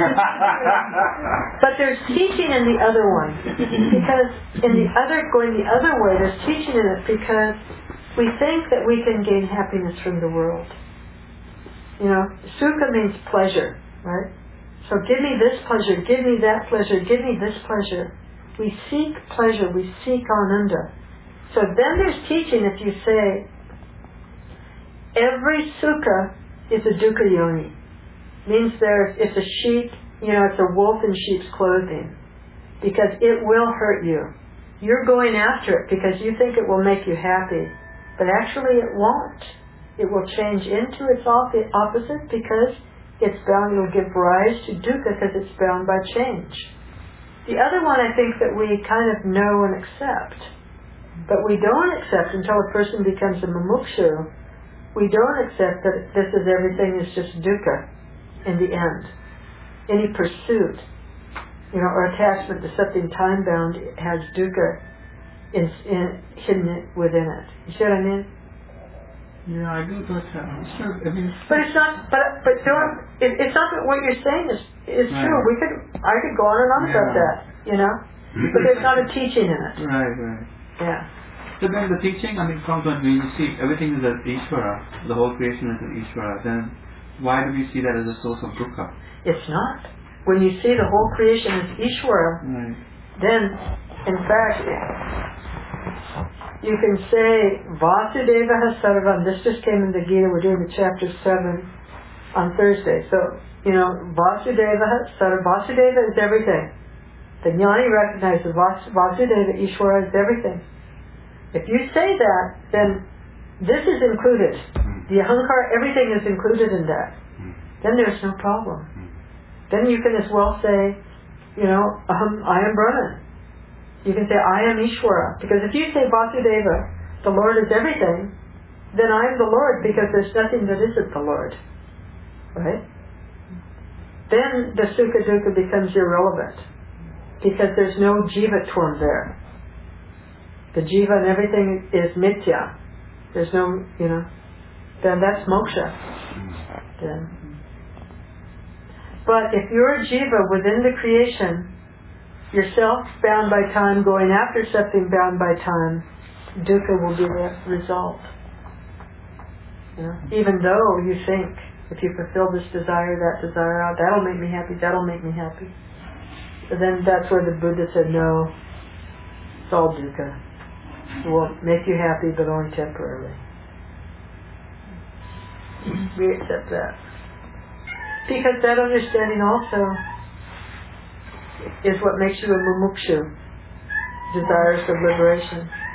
But there's teaching in the other one. Because in the other, going the other way, there's teaching in it because we think that we can gain happiness from the world. You know, sukha means pleasure, right? So give me this pleasure, give me that pleasure, give me this pleasure. We seek pleasure, we seek ananda. So then there's teaching if you say, every sukha is a dukkha yoni. Means there's, it's a sheep, you know, it's a wolf in sheep's clothing. Because it will hurt you. You're going after it because you think it will make you happy. But actually it won't. It will change into its opposite because it's bound, it'll give rise to dukkha because it's bound by change. The other one I think that we kind of know and accept, but we don't accept until a person becomes a mumukshu. We don't accept that this is everything is just dukkha in the end. Any pursuit, you know, or attachment to something time bound has dukkha in, in, hidden within it. You see what I mean? Yeah, I do, but uh, sure, I mean, but it's not. But but don't. It, it's not that what you're saying is is right. true. We could. I could go on and on yeah. about that. You know. But there's not a teaching in it. Right, right. Yeah. So then the teaching, I mean, comes when we see everything is as Ishvara, the whole creation is an Ishvara. Then why do we see that as a source of dukkha? It's not. When you see the whole creation as Ishvara, right. then in fact. You can say Vasudeva Sarvam. This just came in the Gita. We're doing the chapter seven on Thursday. So, you know, Vasudeva Sarvam. Vasudeva is everything. The Jnani recognizes Vas- Vasudeva Ishvara is everything. If you say that, then this is included. The Ahankara, everything is included in that. Then there's no problem. Then you can as well say, you know, Aham, I am Brahman. You can say, I am Ishvara. Because if you say Vasudeva, the Lord is everything, then I am the Lord because there's nothing that isn't the Lord. Right? Then the Sukha Dukkha becomes irrelevant. Because there's no jivatvam there. The jiva and everything is mithya. There's no, you know, then that's moksha. Then. But if you're a jiva within the creation, yourself bound by time, going after something bound by time, dukkha will be the result. You know? Even though you think, if you fulfill this desire, that desire, oh, that'll make me happy, that'll make me happy. But then that's where the Buddha said, no, it's all dukkha. It will make you happy, but only temporarily. We accept that. Because that understanding also is what makes you a mumukshu, desirous of liberation.